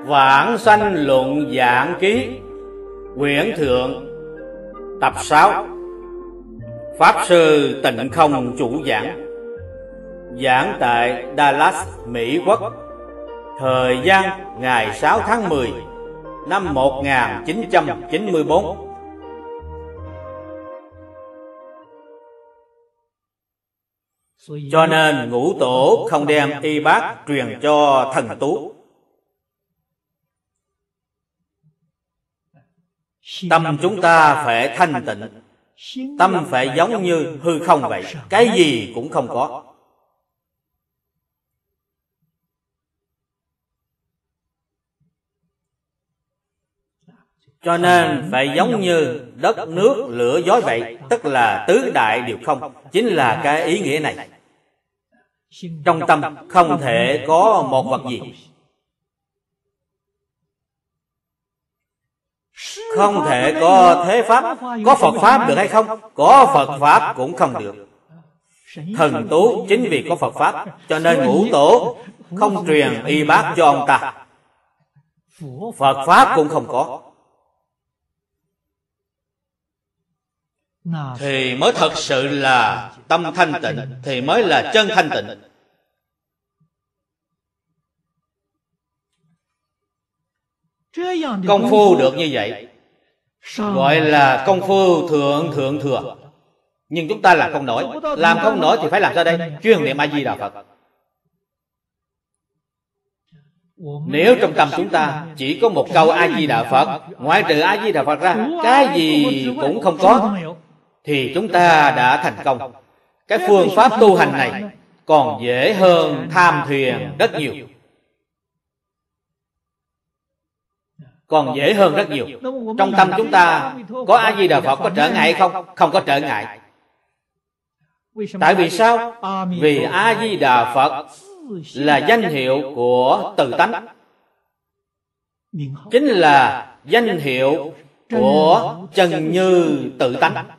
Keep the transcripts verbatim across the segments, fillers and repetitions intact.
Vãng Sanh Luận Giảng Ký, quyển thượng, tập sáu. Pháp sư Tịnh Không chủ giảng. Giảng tại Dallas, Mỹ Quốc. Thời gian ngày sáu tháng mười năm một nghìn chín trăm chín mươi tư. Cho nên Ngũ Tổ không đem y bác truyền cho thần tú. Tâm chúng ta phải thanh tịnh, tâm phải giống như hư không vậy, cái gì cũng không có. Cho nên phải giống như đất, nước, lửa, gió vậy, tức là tứ đại đều không, chính là cái ý nghĩa này. Trong tâm không thể có một vật gì, không thể có thế pháp. Có Phật Pháp được hay không? Có Phật Pháp cũng không được. Thần tú chính vì có Phật Pháp, cho nên Ngũ Tổ không truyền y bác cho ông ta. Phật Pháp cũng không có, thì mới thật sự là tâm thanh tịnh, thì mới là chân thanh tịnh. Công phu được như vậy gọi là công phu thượng thượng thừa. Nhưng chúng ta làm không nổi. Làm không nổi thì phải làm sao đây? Chuyên niệm A Di Đà Phật. Nếu trong tâm chúng ta chỉ có một câu A Di Đà Phật, ngoại trừ A Di Đà Phật ra cái gì cũng không có, thì chúng ta đã thành công. Cái phương pháp tu hành này còn dễ hơn tham thuyền rất nhiều, còn dễ hơn rất nhiều. Trong tâm chúng ta có A Di Đà Phật có trở ngại không? Không có trở ngại. Tại vì sao? Vì A Di Đà Phật là danh hiệu của tự tánh, chính là danh hiệu của chân như tự tánh.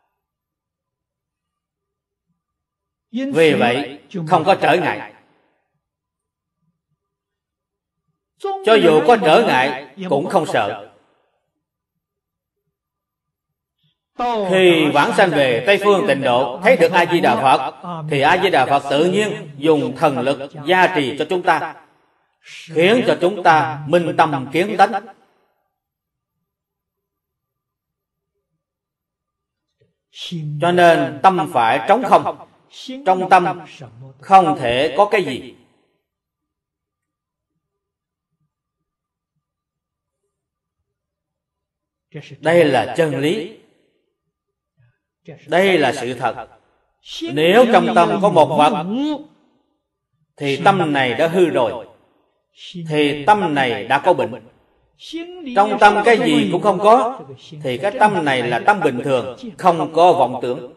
Vì vậy không có trở ngại. Cho dù có trở ngại cũng không sợ. Khi vãng sanh về Tây Phương Tịnh Độ, thấy được A Di Đà Phật, thì A Di Đà Phật tự nhiên dùng thần lực gia trì cho chúng ta, khiến cho chúng ta minh tâm kiến tánh. Cho nên tâm phải trống không. Trong tâm không thể có cái gì. Đây là chân lý, đây là sự thật. Nếu trong tâm có một vật, thì tâm này đã hư rồi, thì tâm này đã có bệnh. Trong tâm cái gì cũng không có, thì cái tâm này là tâm bình thường, không có vọng tưởng.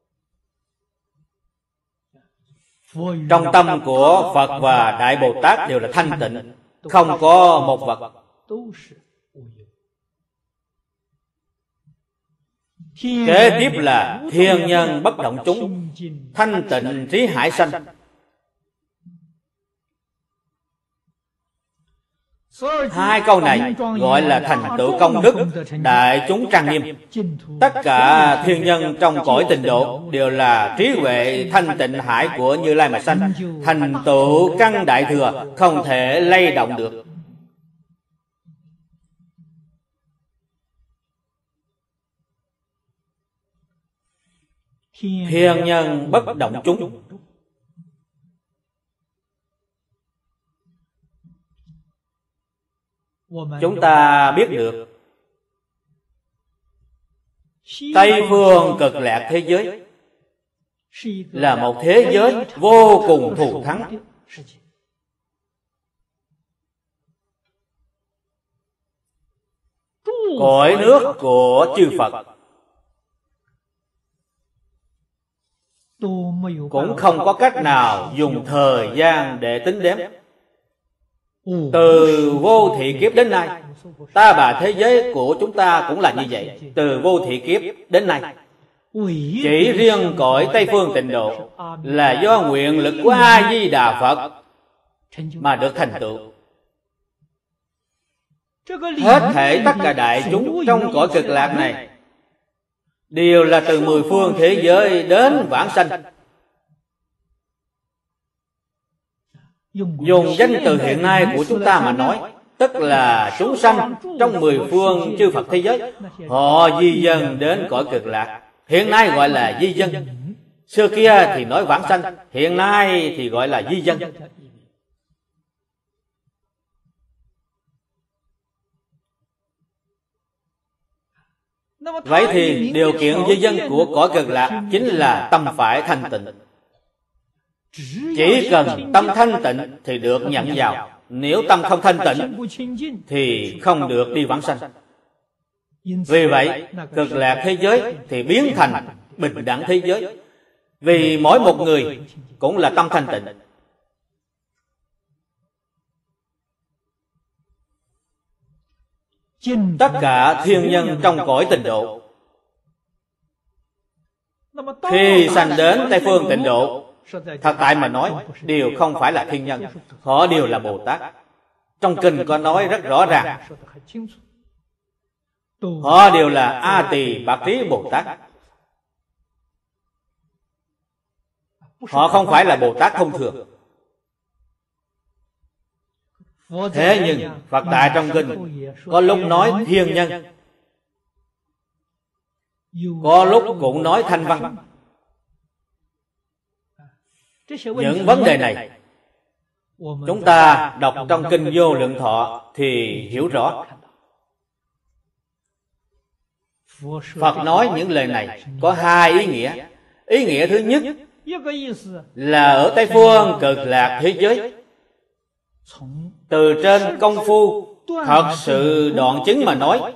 Trong tâm của Phật và Đại Bồ Tát đều là thanh tịnh, không có một vật. Kế tiếp là thiên nhân bất động chúng, thanh tịnh trí hải sanh. Hai câu này gọi là thành tựu công đức, đại chúng trang nghiêm. Tất cả thiên nhân trong cõi Tịnh Độ đều là trí huệ thanh tịnh hải của Như Lai mà sanh, thành tựu căn đại thừa, không thể lay động được. Thiên nhân bất động chúng. Chúng ta biết được Tây Phương Cực Lạc thế giới là một thế giới vô cùng thù thắng. Cõi nước của chư Phật cũng không có cách nào dùng thời gian để tính đếm. Từ vô thị kiếp đến nay, ta bà thế giới của chúng ta cũng là như vậy. Từ vô thị kiếp đến nay, chỉ riêng cõi Tây Phương Tịnh Độ là do nguyện lực của A Di Đà Phật mà được thành tựu. Hết thảy tất cả đại chúng trong cõi cực lạc này đều là từ mười phương thế giới đến vãng sanh. Dùng danh từ hiện nay của chúng ta mà nói, tức là chúng sanh trong mười phương chư Phật thế giới, họ di dân đến cõi cực lạc. Hiện nay gọi là di dân, xưa kia thì nói vãng sanh, hiện nay thì gọi là di dân. Vậy thì điều kiện di dân của cõi cực lạc chính là tâm phải thanh tịnh. Chỉ cần tâm thanh tịnh thì được nhận vào. Nếu tâm không thanh tịnh thì không được đi vãng sanh. Vì vậy, cực lạc thế giới thì biến thành bình đẳng thế giới. Vì mỗi một người cũng là tâm thanh tịnh. Tất cả thiên nhân trong cõi tịnh độ, khi sanh đến Tây phương tịnh độ, thật tại mà nói, đều không phải là thiên nhân, họ đều là Bồ Tát. Trong kinh có nói rất rõ ràng, họ đều là A Tỳ Bạc Trí Bồ Tát. Họ không phải là Bồ Tát thông thường. Thế nhưng Phật Tại trong kinh có lúc nói thiên nhân, có lúc cũng nói thanh văn. Những vấn đề này chúng ta đọc trong kinh Vô Lượng Thọ thì hiểu rõ. Phật nói những lời này có hai ý nghĩa. Ý nghĩa thứ nhất là ở Tây phương cực lạc thế giới, từ trên công phu thật sự đoạn chứng mà nói,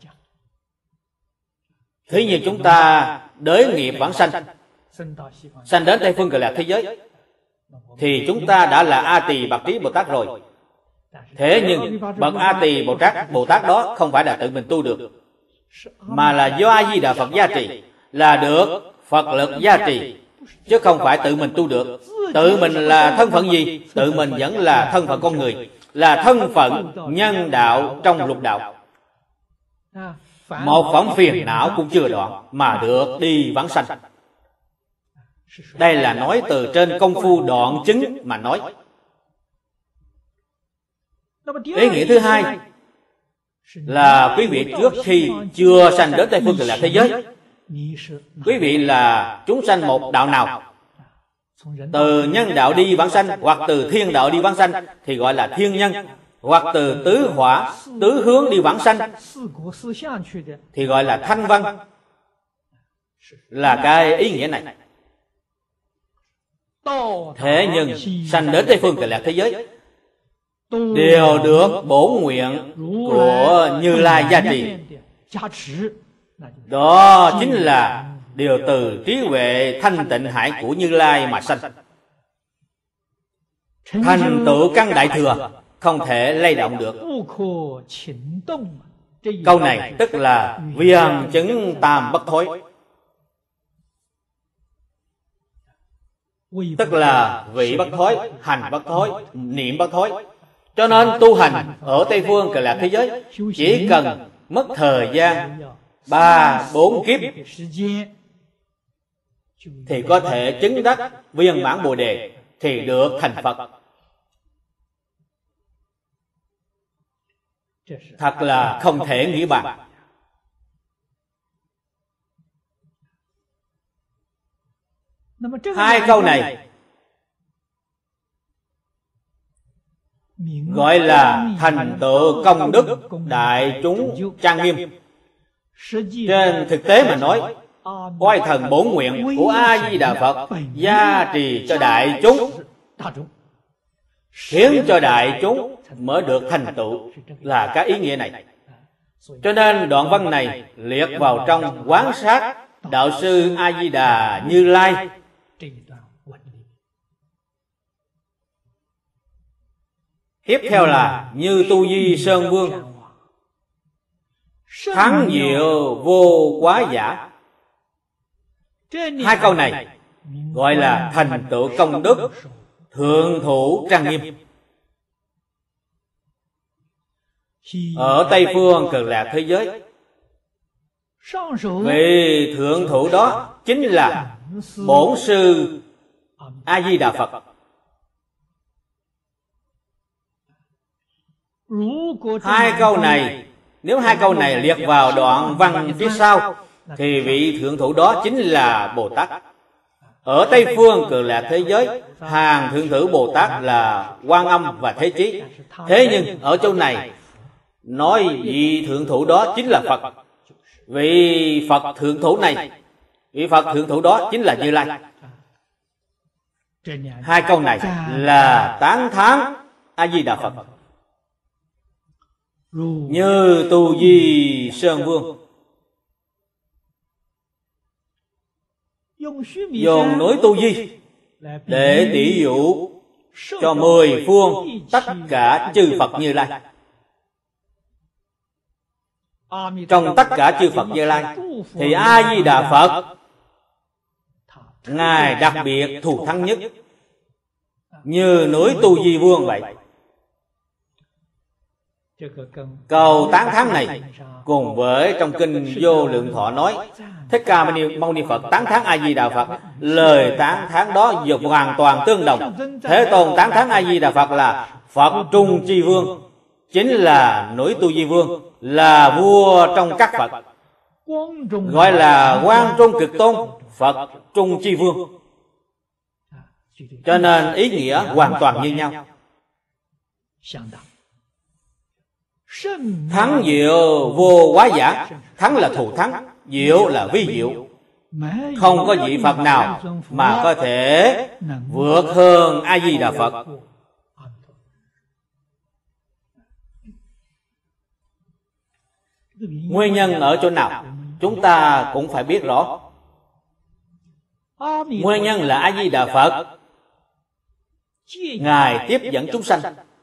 thế như chúng ta đới nghiệp vãng sanh, sanh đến Tây phương cực lạc thế giới, thì chúng ta đã là A Tỳ Bạc Trí Bồ Tát rồi. Thế nhưng bậc A Tỳ Bồ Tát Bồ Tát đó không phải là tự mình tu được, mà là do A Di Đà Phật gia trì, là được Phật lực gia trì, chứ không phải tự mình tu được. Tự mình là thân phận gì? Tự mình vẫn là thân phận con người, là thân phận nhân đạo trong lục đạo. Một phẩm phiền não cũng chưa đoạn mà được đi vãng sanh. Đây là nói từ trên công phu đoạn chứng mà nói. Ý nghĩa thứ hai là quý vị trước khi chưa sanh đến Tây phương cực lạc thế giới, quý vị là chúng sanh một đạo nào, từ nhân đạo đi vãng sanh hoặc từ thiên đạo đi vãng sanh thì gọi là thiên nhân, hoặc từ tứ hỏa tứ hướng đi vãng sanh thì gọi là thanh văn. Là cái ý nghĩa này. Thế nhưng sanh đến Tây phương cực lạc thế giới đều được bổ nguyện của Như Lai gia trì. Đó chính là điều từ trí huệ thanh tịnh hải của Như Lai mà sanh. Thành tựu căn đại thừa không thể lay động được. Câu này tức là viên chứng tam bất thối, tức là vị bất thối, hành bất thối, niệm bất thối. Cho nên tu hành ở Tây phương cực lạc thế giới chỉ cần mất thời gian ba bốn kiếp thì có thể chứng đắc viên mãn Bồ Đề, thì được thành Phật. Thật là không thể nghĩ bàn. Hai câu này gọi là thành tựu công đức đại chúng trang nghiêm. Trên thực tế mà nói, oai thần bổn nguyện của A Di Đà Phật gia trì cho đại chúng, khiến cho đại chúng mới được thành tựu, là cái ý nghĩa này. Cho nên đoạn văn này liệt vào trong quán sát đạo sư A Di Đà Như Lai. Tiếp theo là Như Tu Di Sơn Vương, thắng diệu vô quá giả. Hai câu này gọi là thành tựu công đức thượng thủ trang nghiêm. ở Tây Phương Cực Lạc thế giới. Vị thượng thủ đó chính là Bổn Sư A Di Đà Phật. Hai câu này, nếu hai câu này liệt vào đoạn văn phía sau, thì vị thượng thủ đó chính là Bồ Tát. Ở Tây Phương Cực Lạc thế giới, hàng thượng thủ Bồ Tát là Quan Âm và Thế Chí. Thế nhưng ở chỗ này nói vị thượng thủ đó chính là Phật. Vị Phật thượng thủ này, vị Phật thượng thủ đó chính là Như Lai. Hai câu này là tán thán A Di Đà Phật. Như Tu Di Sơn Vương dùng núi Tu Di để tỷ dụ cho mười phương tất cả chư Phật Như Lai. Trong tất cả chư Phật Như Lai thì A Di Đà Phật Ngài đặc biệt thù thắng nhất, như núi Tu Di Vương vậy. Câu tán thán này cùng với trong kinh Vô Lượng Thọ nói Thích Ca Mâu Ni Phật tán thán A Di Đà Phật, lời tán thán đó dục hoàn toàn tương đồng. Thế Tôn tán thán A Di Đà Phật là Phật Trung Chi Vương, chính là núi Tu Di Vương, là vua trong các Phật, gọi là Quang Trung Cực Tôn, Phật Trung Chi Vương. Cho nên ý nghĩa hoàn toàn như nhau. Thắng diệu vô quá giả, thắng là thù thắng, diệu là vi diệu. Không có vị Phật nào mà có thể vượt hơn A Di Đà Phật. Nguyên nhân ở chỗ nào chúng ta cũng phải biết rõ. Nguyên nhân là A Di Đà Phật Ngài tiếp dẫn chúng sanh,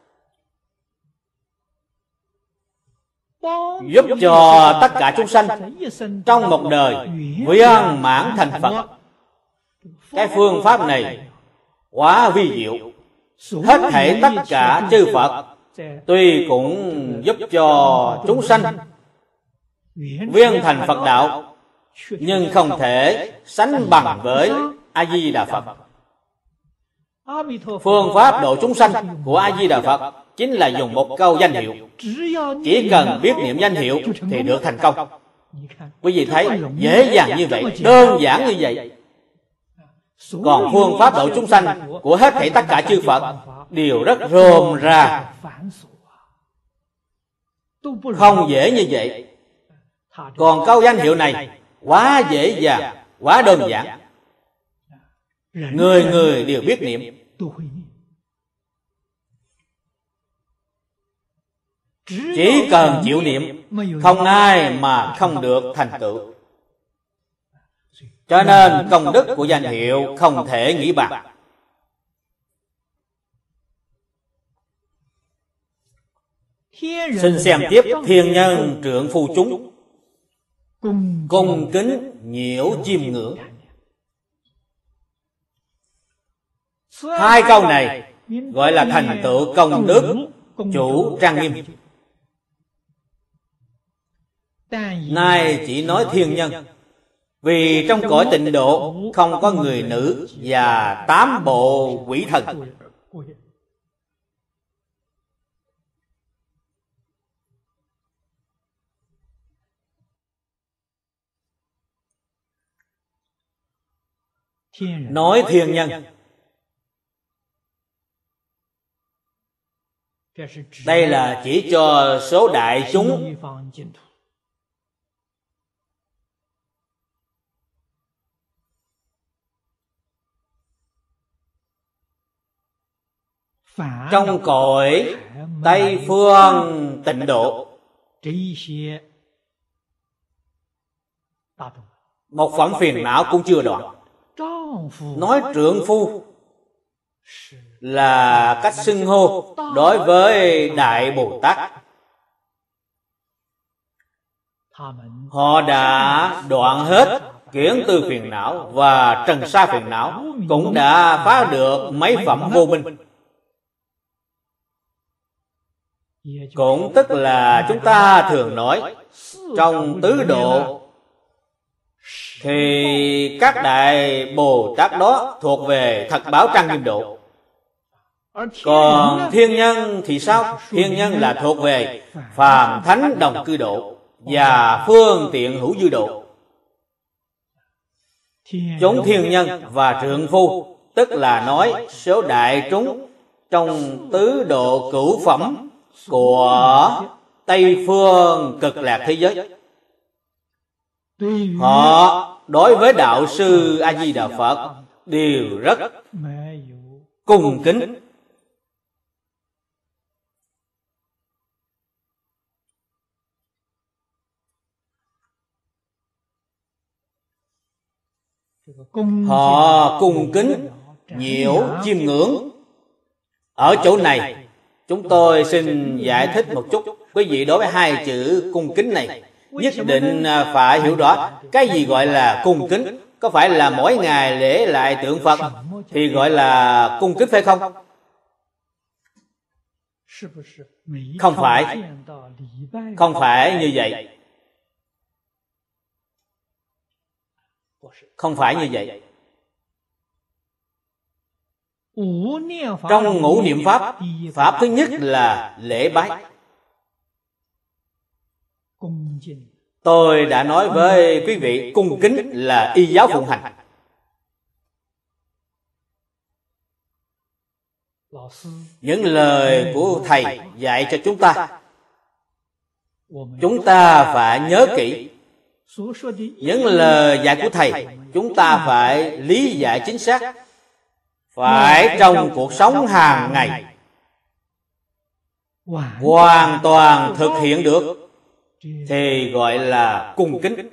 giúp cho tất cả chúng sanh trong một đời viên mãn thành Phật. Cái phương pháp này quá vi diệu. Hết thảy tất cả chư Phật tuy cũng giúp cho chúng sanh viên thành Phật đạo, nhưng không thể sánh bằng với A Di Đà Phật. Phương pháp độ chúng sanh của A Di Đà Phật chính là dùng một câu danh hiệu. Chỉ cần biết niệm danh hiệu thì được thành công. Quý vị thấy dễ dàng như vậy, đơn giản như vậy. Còn phương pháp độ chúng sanh của hết thảy tất cả chư Phật đều rất rườm rà, không dễ như vậy. Còn câu danh hiệu này quá dễ dàng, quá đơn giản, người người đều biết niệm. Chỉ cần chịu niệm, không ai mà không được thành tựu. Cho nên công đức của danh hiệu không thể nghĩ bàn. Xin xem tiếp thiên nhân trượng phu chúng, cung kính nhiễu chiêm ngưỡng. Hai câu này gọi là thành tựu công đức chủ trang nghiêm. Nay chỉ nói thiên nhân, vì trong cõi tịnh độ không có người nữ và tám bộ quỷ thần. Nói thiên nhân, đây là chỉ cho số đại chúng trong cõi Tây Phương tịnh độ. Một phẩm phiền não cũng chưa đoạn. Nói trượng phu là cách xưng hô đối với Đại Bồ Tát. Họ đã đoạn hết kiển tư phiền não và trần sa phiền não, cũng đã phá được mấy phẩm vô minh. cũng tức là chúng ta thường nói trong tứ độ thì các đại Bồ Tát đó thuộc về thật báo trang nghiêm độ. Còn thiên nhân thì sao? Thiên nhân là thuộc về phàm thánh đồng cư độ và phương tiện hữu dư độ. Chúng thiên nhân và trượng phu tức là nói số đại chúng trong tứ độ cửu phẩm của Tây phương cực lạc thế giới. Họ đối với đạo sư A Di Đà Phật đều rất cung kính. Họ cung kính nhiễu chiêm ngưỡng. Ở chỗ này chúng tôi xin giải thích một chút. Quý vị đối với hai chữ cung kính này nhất định phải hiểu rõ cái gì gọi là cung kính. Có phải là mỗi ngày lễ lại tượng Phật thì gọi là cung kính phải không? Không phải. Không phải như vậy. Không phải như vậy. Trong ngũ niệm Pháp, Pháp thứ nhất là lễ bái. Tôi đã nói với quý vị, cung kính là y giáo phụng hành. Những lời của Thầy dạy cho chúng ta, chúng ta phải nhớ kỹ. Những lời dạy của Thầy chúng ta phải lý giải chính xác, phải trong cuộc sống hàng ngày hoàn toàn thực hiện được thì gọi là cung kính.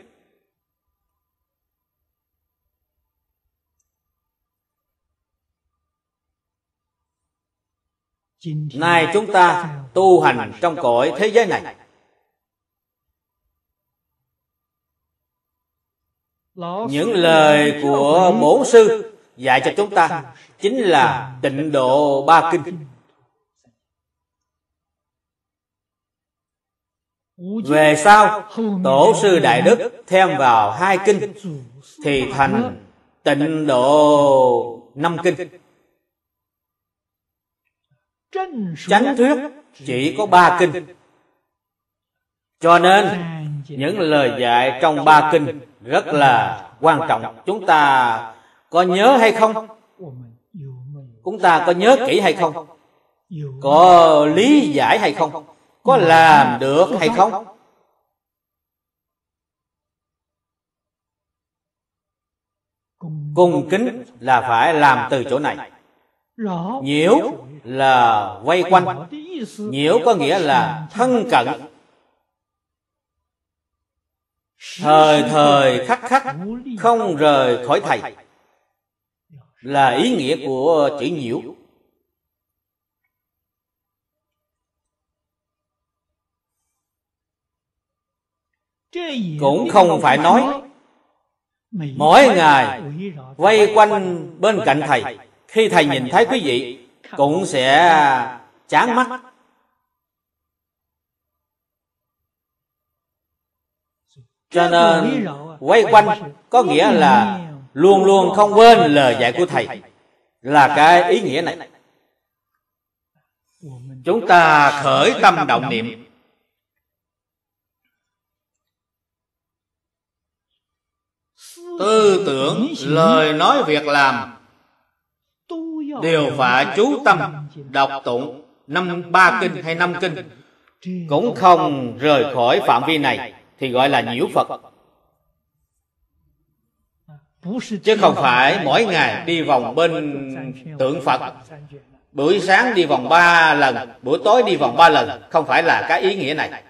Nay chúng ta tu hành trong cõi thế giới này, những lời của Bổn Sư dạy cho chúng ta chính là tịnh độ ba kinh. Về sau Tổ sư Đại Đức thêm vào hai kinh thì thành tịnh độ năm kinh. Chánh thuyết chỉ có ba kinh. Cho nên những lời dạy trong ba kinh rất là quan trọng. Chúng ta có nhớ hay không? Chúng ta có nhớ kỹ hay không? Có lý giải hay không? Có làm được hay không? Cung kính là phải làm từ chỗ này. Nhiễu là vây quanh. Nhiễu có nghĩa là thân cận, thời thời khắc khắc không rời khỏi Thầy, là ý nghĩa của chữ nhiễu. Cũng không phải nói mỗi ngày vây quanh bên cạnh Thầy, khi Thầy nhìn thấy quý vị cũng sẽ chán mắt. Cho nên quay quanh có nghĩa là luôn luôn không quên lời dạy của Thầy, là cái ý nghĩa này. Chúng ta khởi tâm động niệm, tư tưởng, lời nói, việc làm đều phải chú tâm đọc tụng năm ba kinh hay năm kinh, cũng không rời khỏi phạm vi này thì gọi là nhiễu Phật. Chứ không phải mỗi ngày đi vòng bên tượng Phật, buổi sáng đi vòng ba lần, buổi tối đi vòng ba lần, không phải là cái ý nghĩa này.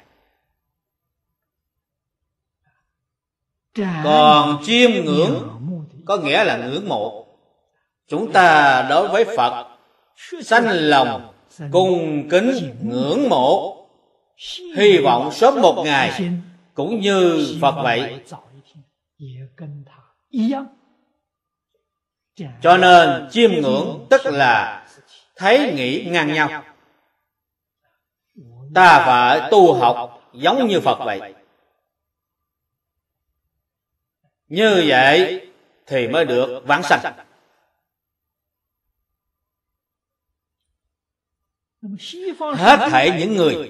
Còn chiêm ngưỡng có nghĩa là ngưỡng mộ. Chúng ta đối với Phật sanh lòng cung kính ngưỡng mộ, hy vọng sớm một ngày cũng như Phật vậy. Cho nên chiêm ngưỡng tức là thấy nghĩ ngang nhau. ta phải tu học giống như Phật vậy. Như vậy thì mới được vãng sanh. Hết thảy những người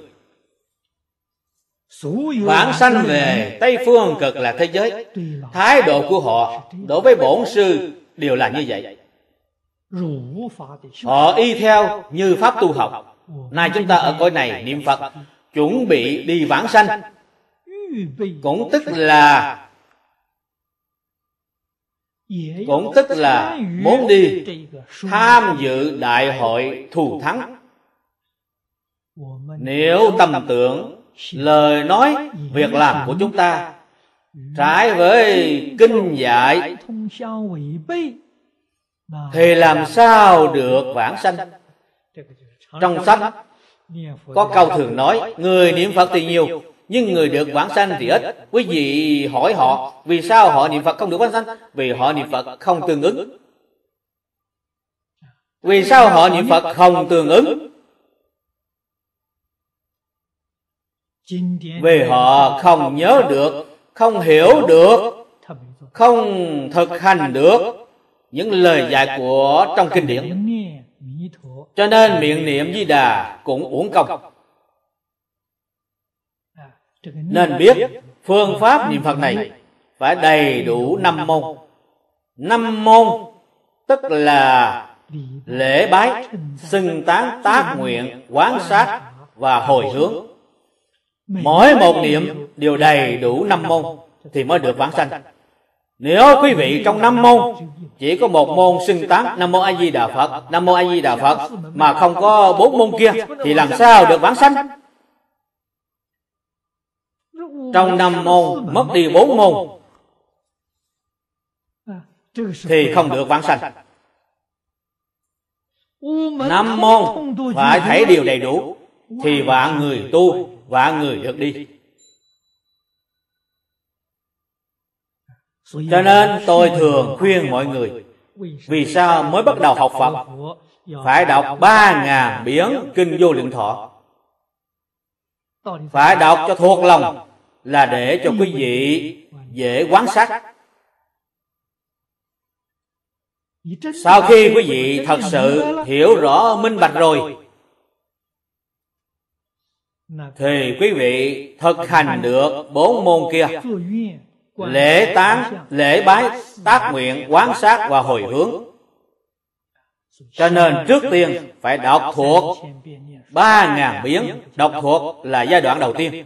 vãng sanh về Tây Phương Cực Lạc thế giới, thái độ của họ đối với bổn sư đều là như vậy. Họ y theo như pháp tu học. Nay chúng ta ở cõi này niệm Phật, chuẩn bị đi vãng sanh, cũng tức là cũng tức là muốn đi tham dự đại hội thù thắng. Nếu tâm tưởng, lời nói, việc làm của chúng ta trái với kinh dạy thì làm sao được vãng sanh? Trong sách có câu thường nói, người niệm Phật thì nhiều, nhưng người được vãng sanh thì ít. Quý vị hỏi họ, vì sao họ niệm Phật không được vãng sanh? Vì họ niệm Phật không tương ứng. Vì sao họ niệm Phật không tương ứng? Vì họ không nhớ được, không hiểu được, không thực hành được những lời dạy của trong kinh điển. Cho nên miệng niệm Di Đà cũng uổng công. Nên biết phương pháp niệm Phật này phải đầy đủ năm môn. Năm môn tức là lễ bái, xưng tán, tác nguyện, quán sát và hồi hướng. Mỗi một niệm đều đầy đủ năm môn thì mới được vãng sanh. Nếu quý vị trong năm môn chỉ có một môn xưng tán Nam Mô A Di Đà Phật, Nam Mô A Di Đà Phật mà không có bốn môn kia thì làm sao được vãng sanh? Trong năm môn mất đi bốn môn thì không được vãng sanh. Năm môn phải thấy điều đầy đủ thì vạn người tu, vạn người được đi. Cho nên tôi thường khuyên mọi người, vì sao mới bắt đầu học Phật phải đọc ba ngàn biến kinh Vô Lượng Thọ, phải đọc cho thuộc lòng, là để cho quý vị dễ quán sát. Sau khi quý vị thật sự hiểu rõ minh bạch rồi thì quý vị thực hành được bốn môn kia: lễ tán, lễ bái, tác nguyện, quán sát và hồi hướng. Cho nên trước tiên phải đọc thuộc ba ngàn biến. Đọc thuộc là giai đoạn đầu tiên.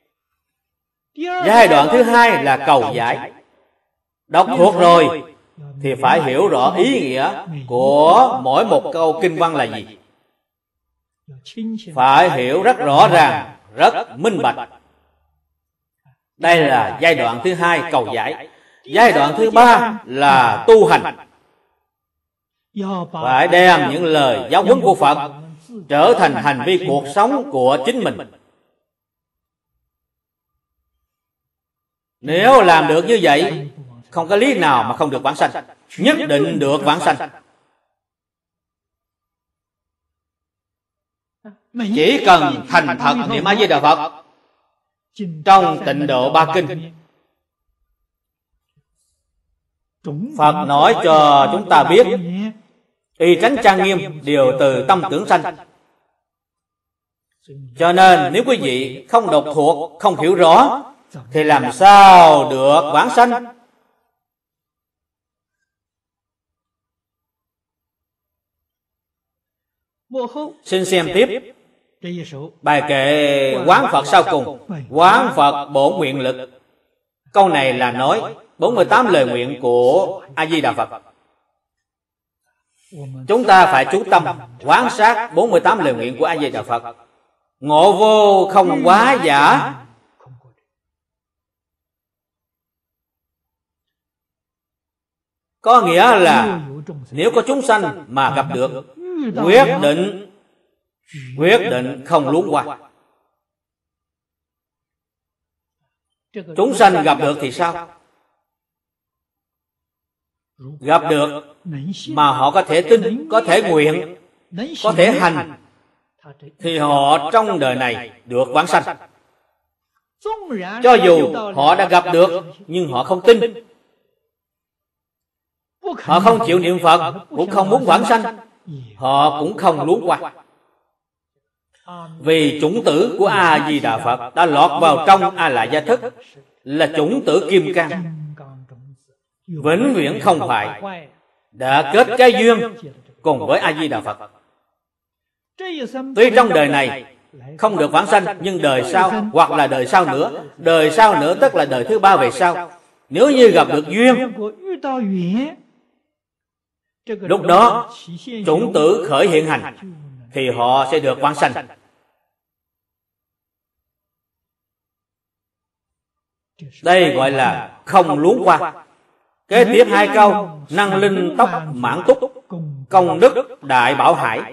Giai đoạn thứ hai là cầu giải. Đọc thuộc rồi thì phải hiểu rõ ý nghĩa của mỗi một câu kinh văn là gì. Phải hiểu rất rõ ràng, rất minh bạch. Đây là giai đoạn thứ hai, cầu giải. Giai đoạn thứ ba là tu hành. Phải đem những lời giáo huấn của Phật trở thành hành vi cuộc sống của chính mình. Nếu làm được như vậy, không có lý nào mà không được vãng sanh. Nhất định được vãng sanh. Chỉ cần thành thật niệm A Di Đà Phật trong Tịnh Độ Ba Kinh, Phật nói cho chúng ta biết y tránh trang nghiêm đều từ tâm tưởng sanh. Cho nên nếu quý vị không đọc thuộc, không hiểu rõ thì làm sao được vãng sanh? Xin xem tiếp bài kệ Quán Phật sau cùng. Quán Phật bổn nguyện lực. Câu này là nói bốn mươi tám lời nguyện của A Di Đà Phật. Chúng ta phải chú tâm quán sát bốn mươi tám lời nguyện của A Di Đà Phật. Ngộ vô không quá giả. Có nghĩa là nếu có chúng sanh mà gặp được, quyết định quyết định không luống qua. Chúng sanh gặp được thì sao? Gặp được mà họ có thể tin, có thể nguyện, có thể hành, thì họ trong đời này được vãng sanh. Cho dù họ đã gặp được, nhưng họ không tin. Họ không chịu niệm Phật, cũng không muốn vãng sanh, họ cũng không luống qua. Vì chủng tử của A-di-đà Phật đã lọt vào trong A Lại Gia Thức, là chủng tử kim cang, vĩnh viễn không phải, đã kết cái duyên cùng với A-di-đà Phật. Tuy trong đời này không được vãng sanh, nhưng đời sau hoặc là đời sau nữa, đời sau nữa tức là đời thứ ba về sau, nếu như gặp được duyên, lúc đó chủng tử khởi hiện hành, thì họ sẽ được vãng sanh. Đây gọi là không luống qua. Kế tiếp hai câu: năng linh tốc mãn túc, công đức đại bảo hải.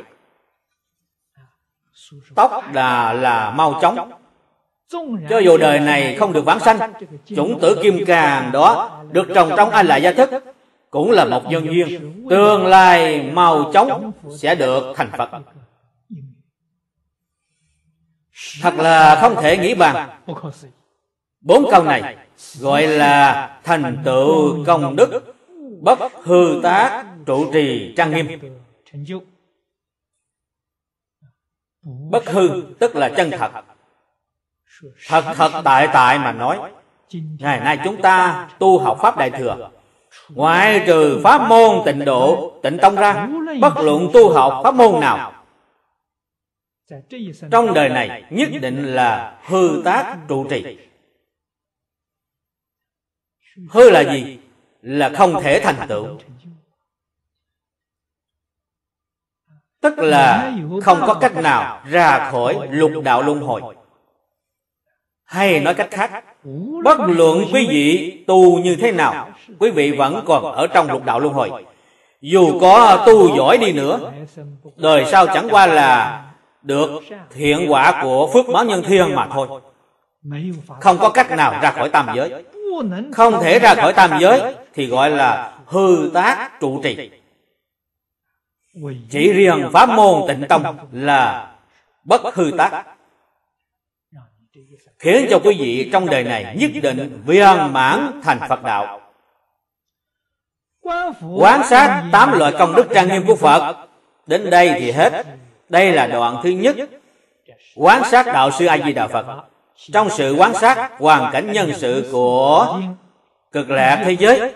Tốc là là mau chóng. Cho dù đời này không được vãng sanh, chủng tử kim cang đó được trồng trong A Lại Gia Thức cũng là một nhân duyên, tương lai mau chóng sẽ được thành Phật. Thật là không thể nghĩ bàn. Bốn câu này gọi là thành tựu công đức, bất hư tác trụ trì trang nghiêm. Bất hư tức là chân thật, thật thật tại tại mà nói. Ngày nay chúng ta tu học Pháp Đại Thừa, ngoại trừ pháp môn Tịnh Độ, Tịnh Tông ra, bất luận tu học pháp môn nào, trong đời này nhất định là hư tác trụ trì. Hư là gì? Là không thể thành tựu, tức là không có cách nào ra khỏi lục đạo luân hồi. Hay nói cách khác, bất luận quý vị tu như thế nào, quý vị vẫn còn ở trong lục đạo luân hồi. Dù có tu giỏi đi nữa, đời sau chẳng qua là được thiện quả của phước báo nhân thiên mà thôi. Không có cách nào ra khỏi tam giới. Không thể ra khỏi tam giới thì gọi là hư tác trụ trì. Chỉ riêng pháp môn Tịnh Tông là bất hư tác, khiến cho quý vị trong đời này nhất định viên mãn thành Phật đạo. Quán sát tám loại công đức trang nghiêm của Phật. Đến đây thì hết. Đây là đoạn thứ nhất, quán sát đạo sư A Di Đà Phật. Trong sự quán sát hoàn cảnh nhân sự của Cực Lạc thế giới,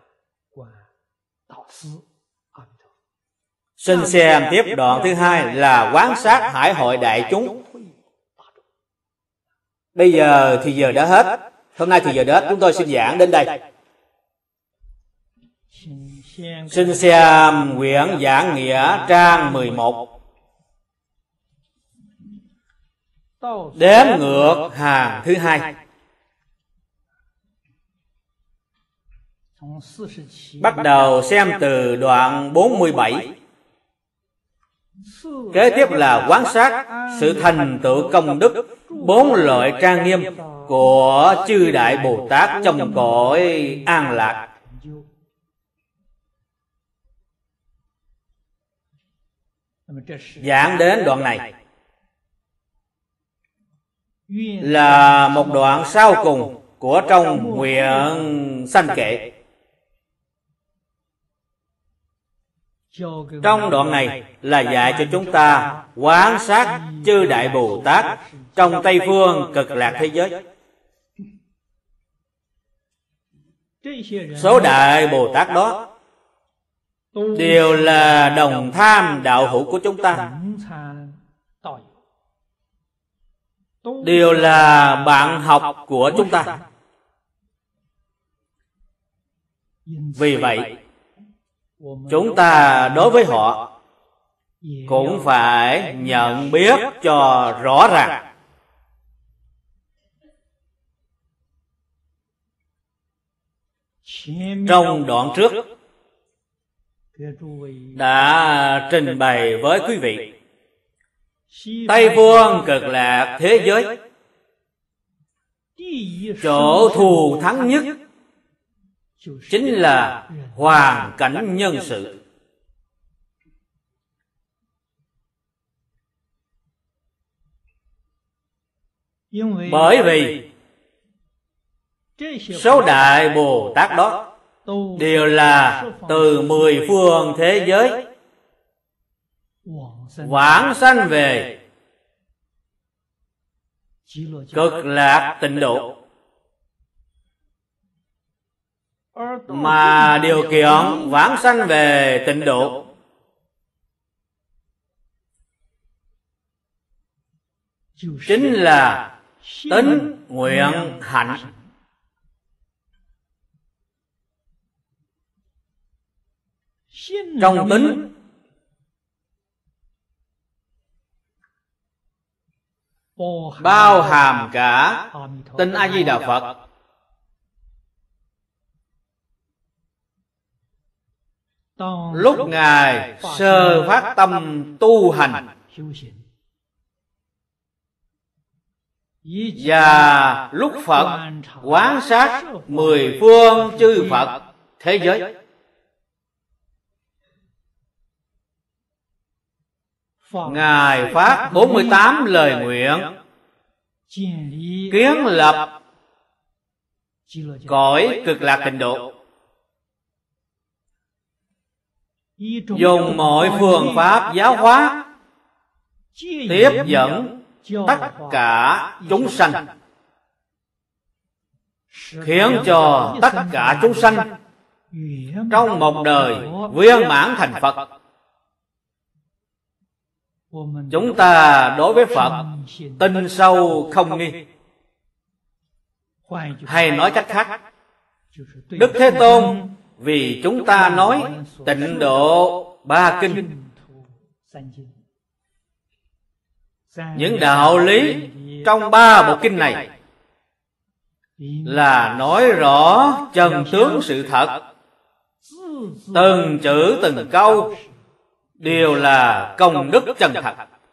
xin xem tiếp đoạn thứ hai là quán sát hải hội đại chúng. Bây giờ thì giờ đã hết. Hôm nay thì giờ đã hết, chúng tôi xin giảng đến đây. Xin xem quyển Giảng Nghĩa trang mười một. Đếm ngược hàng thứ hai. Bắt đầu xem từ đoạn bốn mươi bảy. Kế tiếp là quán sát sự thành tựu công đức bốn loại trang nghiêm của chư Đại Bồ Tát trong cõi an lạc. Giảng đến đoạn này là một đoạn sau cùng của trong nguyện sanh kệ. Trong đoạn này là dạy cho chúng ta quán sát chư Đại Bồ Tát trong Tây Phương Cực Lạc thế giới. Số Đại Bồ Tát đó đều là đồng tham đạo hữu của chúng ta, đều là bạn học của chúng ta. Vì vậy, chúng ta đối với họ cũng phải nhận biết cho rõ ràng. Trong đoạn trước đã trình bày với quý vị, Tây Phương Cực Lạc thế giới, chỗ thù thắng nhất chính là hoàn cảnh nhân sự. Bởi vì số Đại Bồ Tát đó đều là từ mười phương thế giới vãng sanh về Cực Lạc Tịnh Độ, mà điều kiện vãng sanh về Tịnh Độ chính là tín nguyện hạnh. Trong tín bao hàm cả tin A Di Đà Phật, lúc Ngài sơ phát tâm tu hành và lúc Phật quán sát mười phương chư Phật thế giới, Ngài phát bốn mươi tám lời nguyện kiến lập cõi Cực Lạc Tịnh Độ, dùng mọi phương pháp giáo hóa tiếp dẫn tất cả chúng sanh, khiến cho tất cả chúng sanh trong một đời viên mãn thành Phật. Chúng ta đối với Phật tin sâu không nghi. Hay nói cách khác, Đức Thế Tôn vì chúng ta nói Tịnh Độ Ba Kinh, những đạo lý trong ba bộ kinh này là nói rõ chân tướng sự thật, từng chữ từng câu đều là công đức chân thật.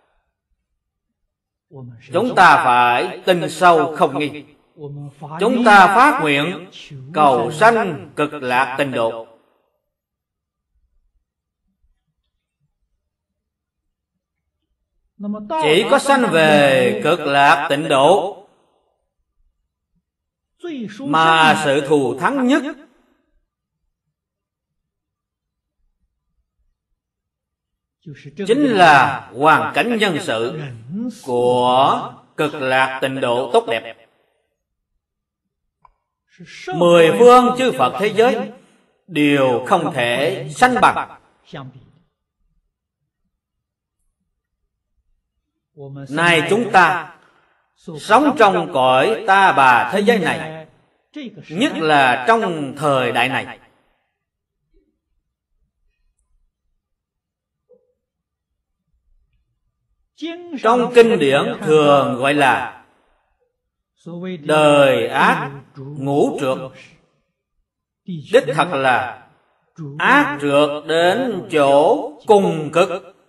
Chúng ta phải tin sâu không nghi. Chúng ta phát nguyện cầu sanh Cực Lạc Tịnh Độ. Chỉ có sanh về Cực Lạc Tịnh Độ mà sự thù thắng nhất chính là hoàn cảnh nhân sự của Cực Lạc Tịnh Độ tốt đẹp. Mười phương chư Phật thế giới đều không thể sánh bằng. Nay chúng ta sống trong cõi ta bà thế giới này, nhất là trong thời đại này, trong kinh điển thường gọi là đời ác ngũ trượt. Đích thật là ác trượt đến chỗ cùng cực.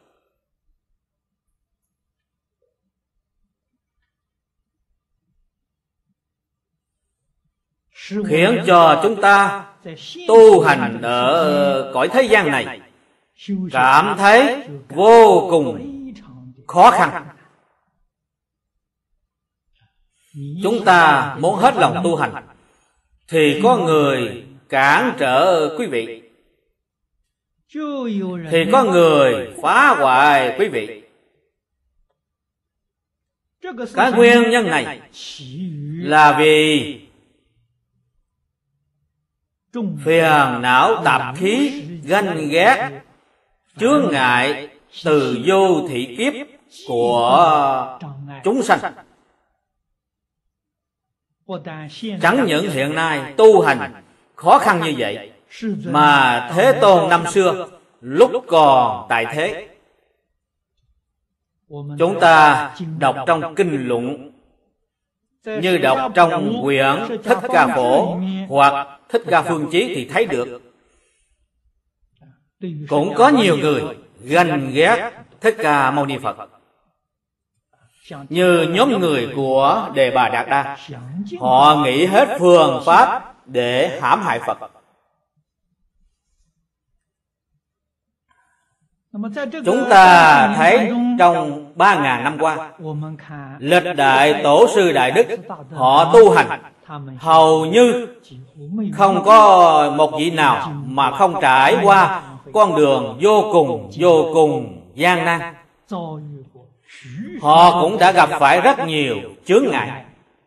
Khiến cho chúng ta tu hành ở cõi thế gian này cảm thấy vô cùng khó khăn. Chúng ta muốn hết lòng tu hành thì có người cản trở quý vị, thì có người phá hoại quý vị. Cái nguyên nhân này là vì phiền não tạp khí ganh ghét chướng ngại từ vô thị kiếp của chúng sanh. Chẳng những hiện nay tu hành khó khăn như vậy, mà Thế Tôn năm xưa lúc còn tại thế, chúng ta đọc trong kinh luận, như đọc trong quyển Thích Ca Phổ hoặc Thích Ca Phương Chí thì thấy được, cũng có nhiều người ganh ghét Thích Ca Mâu Ni Phật. Như nhóm người của Đề Bà Đạt Đa, họ nghĩ hết phương pháp để hãm hại Phật. Chúng ta thấy trong ba ngàn năm qua. Lịch đại tổ sư đại đức họ tu hành hầu như không có một vị nào mà không trải qua con đường vô cùng vô cùng gian nan. Họ cũng đã gặp phải rất nhiều chướng ngại.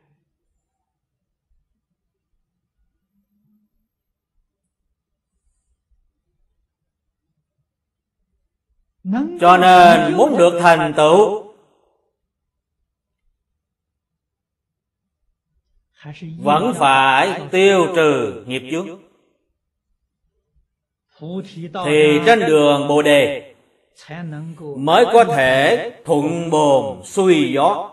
Cho nên muốn được thành tựu vẫn phải tiêu trừ nghiệp chướng. Thì trên đường Bồ Đề mới có thể thuận buồm xuôi gió.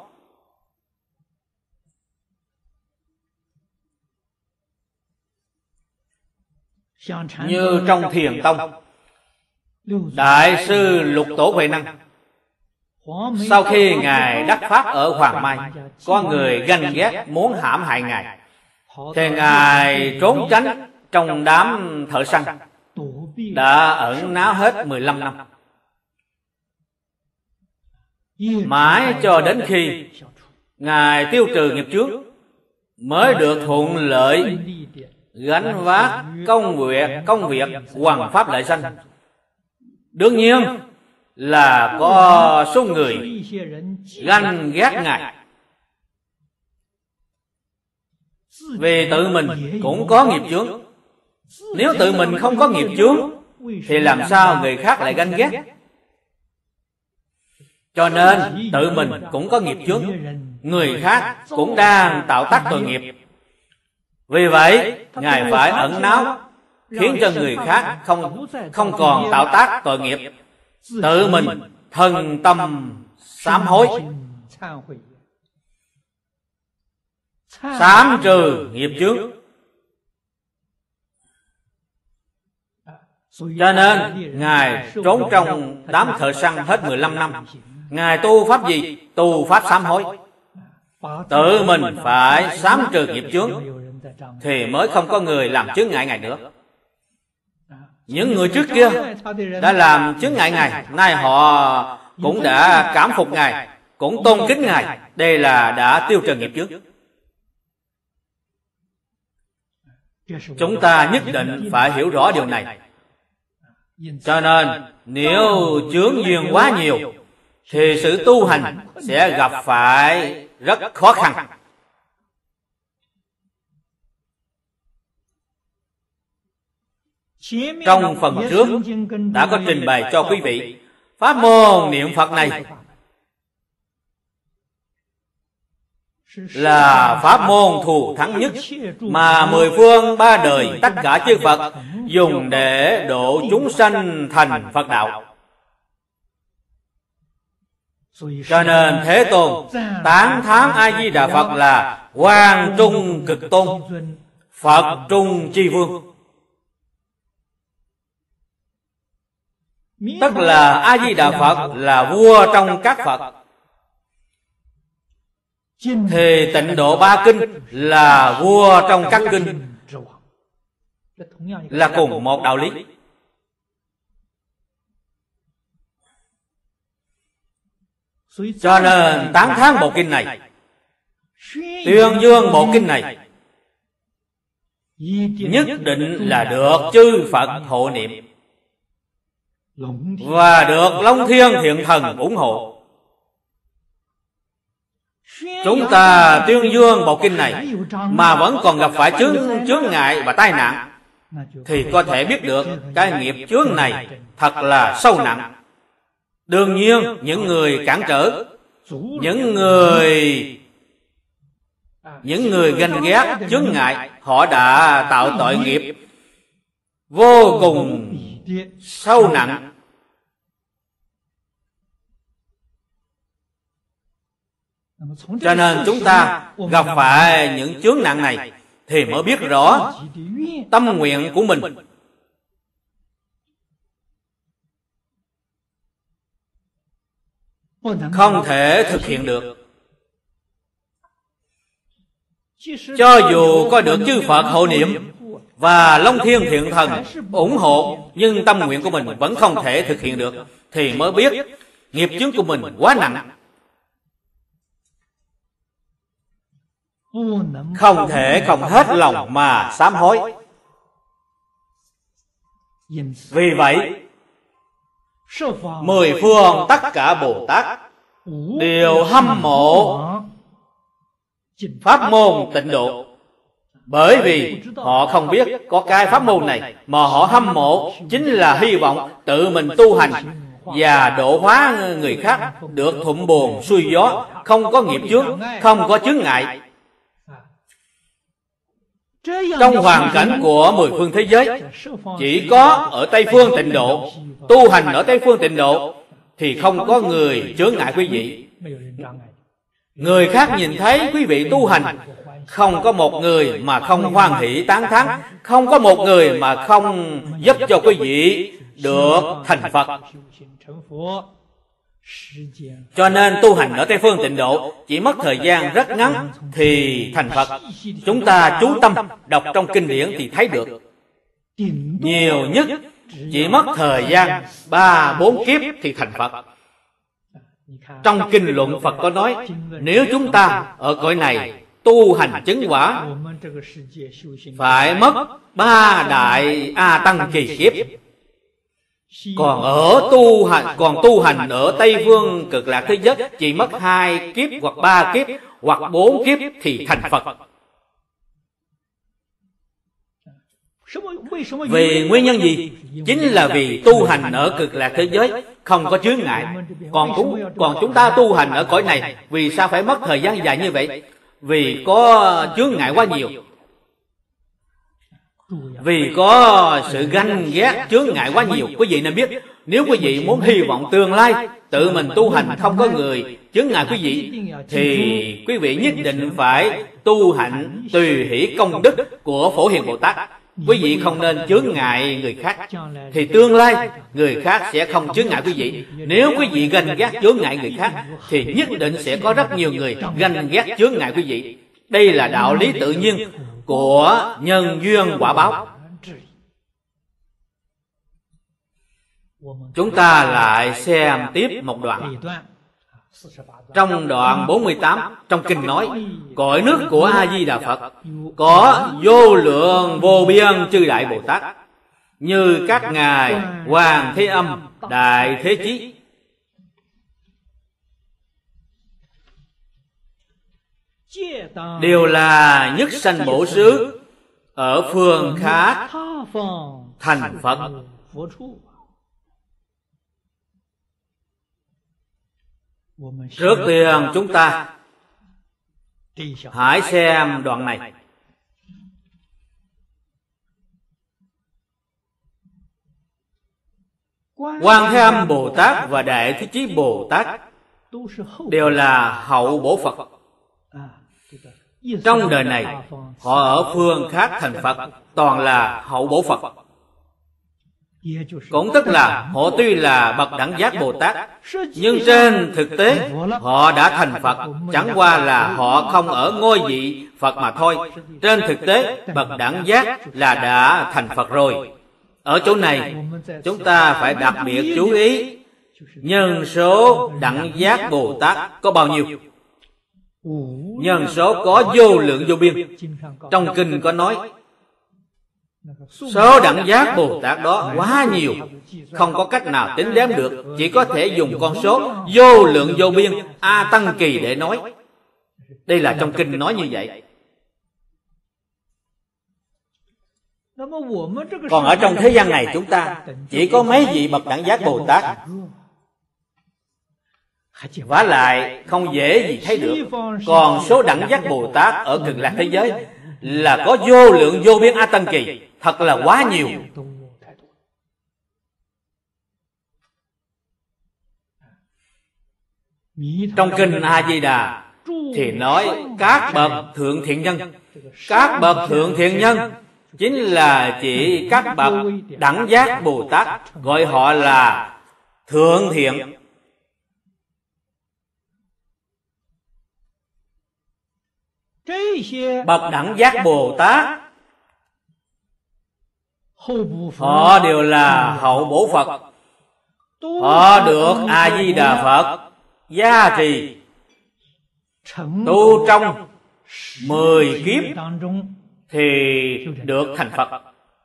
Như trong Thiền Tông, Đại sư Lục Tổ Huệ Năng, sau khi Ngài đắc Pháp ở Hoàng Mai, có người ganh ghét muốn hãm hại Ngài, thì Ngài trốn tránh trong đám thợ săn, đã ẩn náu hết mười lăm năm. Mãi cho đến khi Ngài tiêu trừ nghiệp chướng, mới được thuận lợi gánh vác công việc công việc hoằng pháp lợi sanh. Đương nhiên là có số người ganh ghét Ngài, vì tự mình cũng có nghiệp chướng. Nếu tự mình không có nghiệp chướng thì làm sao người khác lại ganh ghét? Cho nên tự mình cũng có nghiệp chướng, người khác cũng đang tạo tác tội nghiệp. Vì vậy Ngài phải ẩn náu, khiến cho người khác không không còn tạo tác tội nghiệp, tự mình thân tâm sám hối, sám trừ nghiệp chướng. Cho nên Ngài trốn trong đám thợ săn hết mười lăm năm. Ngài tu pháp gì? Tu pháp sám hối. Tự mình phải sám trừ nghiệp chướng thì mới không có người làm chướng ngại Ngài nữa. Những người trước kia đã làm chướng ngại Ngài, nay họ cũng đã cảm phục Ngài, cũng tôn kính Ngài. Đây là đã tiêu trừ nghiệp chướng. Chúng ta nhất định phải hiểu rõ điều này. Cho nên nếu chướng duyên quá nhiều thì sự tu hành sẽ gặp phải rất khó khăn. Trong phần trước đã có trình bày cho quý vị pháp môn niệm Phật này là pháp môn thù thắng nhất mà mười phương ba đời tất cả chư Phật dùng để độ chúng sanh thành Phật đạo. Cho nên Thế Tôn tán thán A Di Đà Phật là Hoàng Trung Cực Tôn, Phật Trung Chi Vương. Tức là A Di Đà Phật là vua trong các Phật, thì Tịnh Độ Ba Kinh là vua trong các kinh, là cùng một đạo lý. Cho nên tán thán bộ kinh này, tuyên dương bộ kinh này, nhất định là được chư Phật hộ niệm và được Long Thiên Thiện Thần ủng hộ. Chúng ta tuyên dương bộ kinh này mà vẫn còn gặp phải chướng chướng ngại và tai nạn, thì có thể biết được cái nghiệp chướng này thật là sâu nặng. Đương nhiên những người cản trở, những người những người ganh ghét chướng ngại, họ đã tạo tội nghiệp vô cùng sâu nặng. Cho nên chúng ta gặp phải những chướng nặng này thì mới biết rõ tâm nguyện của mình. Không thể thực hiện được. Cho dù có được chư Phật hộ niệm và Long Thiên Thiện Thần ủng hộ, nhưng tâm nguyện của mình vẫn không thể thực hiện được, thì mới biết nghiệp chướng của mình quá nặng, không thể không hết lòng mà sám hối. Vì vậy, mười phương tất cả Bồ Tát đều hâm mộ pháp môn tịnh độ. Bởi vì họ không biết có cái pháp môn này, mà họ hâm mộ chính là hy vọng tự mình tu hành và độ hóa người khác được thuận buồm xuôi gió, không có nghiệp chướng, không có chướng ngại. Trong hoàn cảnh của mười phương thế giới, chỉ có ở Tây phương tịnh độ, tu hành ở Tây phương tịnh độ thì không có người chướng ngại quý vị. Người khác nhìn thấy quý vị tu hành, không có một người mà không hoan hỷ tán thán, không có một người mà không giúp cho quý vị được thành Phật. Cho nên tu hành ở Tây phương tịnh độ chỉ mất thời gian rất ngắn thì thành Phật. Chúng ta chú tâm đọc trong kinh điển thì thấy được, nhiều nhất chỉ mất thời gian ba bốn kiếp thì thành Phật. Trong kinh luận Phật có nói, nếu chúng ta ở cõi này tu hành chứng quả phải mất ba đại A Tăng kỳ kiếp. Còn ở tu hành, còn tu hành ở Tây phương cực lạc thế giới chỉ mất hai kiếp hoặc ba kiếp hoặc bốn kiếp thì thành Phật. Vì nguyên nhân gì? Chính là vì tu hành ở cực lạc thế giới không có chướng ngại. Còn chúng, còn chúng ta tu hành ở cõi này, vì sao phải mất thời gian dài như vậy? Vì có chướng ngại quá nhiều. Vì có sự ganh ghét chướng ngại quá nhiều. Quý vị nên biết, nếu quý vị muốn hy vọng tương lai tự mình tu hành không có người chướng ngại quý vị, thì quý vị nhất định phải tu hành tùy hỷ công đức của Phổ Hiền Bồ Tát. Quý vị không nên chướng ngại người khác, thì tương lai người khác sẽ không chướng ngại quý vị. Nếu quý vị ganh ghét chướng ngại người khác, thì nhất định sẽ có rất nhiều người ganh ghét chướng ngại quý vị. Đây là đạo lý tự nhiên của nhân duyên quả báo. Chúng ta lại xem tiếp một đoạn. Trong đoạn bốn mươi tám, trong kinh nói, cõi nước của A-di-đà Phật có vô lượng vô biên chư đại Bồ Tát, như các ngài Hoàng Thế Âm, Đại Thế Chí, đều là nhất sanh bổ xứ ở phương khác thành Phật. Trước tiên chúng ta hãy xem đoạn này. Quan Thế Âm Bồ Tát và Đại Thế Chí Bồ Tát đều là hậu bổ Phật. Trong đời này họ ở phương khác thành Phật, toàn là hậu bổ Phật. Cũng tức là họ tuy là bậc đẳng giác Bồ Tát, nhưng trên thực tế họ đã thành Phật, chẳng qua là họ không ở ngôi vị Phật mà thôi. Trên thực tế bậc đẳng giác là đã thành Phật rồi. Ở chỗ này chúng ta phải đặc biệt chú ý, nhân số đẳng giác Bồ Tát có bao nhiêu? Nhân số có vô lượng vô biên. Trong kinh có nói, số đẳng giác Bồ Tát đó quá nhiều, không có cách nào tính đếm được, chỉ có thể dùng con số vô lượng vô biên A Tăng kỳ để nói. Đây là trong kinh nói như vậy. Còn ở trong thế gian này chúng ta chỉ có mấy vị bậc đẳng giác Bồ Tát, vả lại không dễ gì thấy được. Còn số đẳng giác Bồ Tát ở cực lạc thế giới là có vô lượng vô biên A Tăng kỳ, thật là quá nhiều. Trong kinh A-di-đà thì nói các bậc thượng thiện nhân. Các bậc thượng thiện nhân chính là chỉ các bậc đẳng giác Bồ Tát, gọi họ là thượng thiện. Bậc đẳng giác Bồ Tát họ đều là hậu bổ Phật. họ được A Di Đà Phật gia trì, tu trong mười kiếp thì được thành Phật.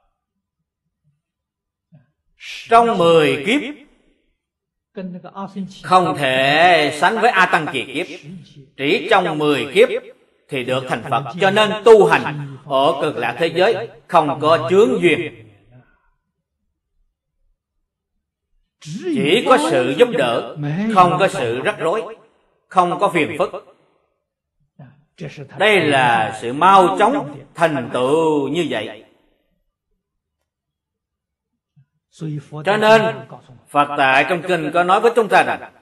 Trong mười kiếp không thể sánh với A Tăng Kỳ kiếp, chỉ trong mười kiếp thì được thành Phật. Cho nên tu hành ở Cực Lạc thế giới không có chướng duyên, chỉ có sự giúp đỡ, không có sự rắc rối, không có phiền phức. Đây là sự mau chóng thành tựu như vậy. Cho nên Phật tại trong kinh có nói với chúng ta rằng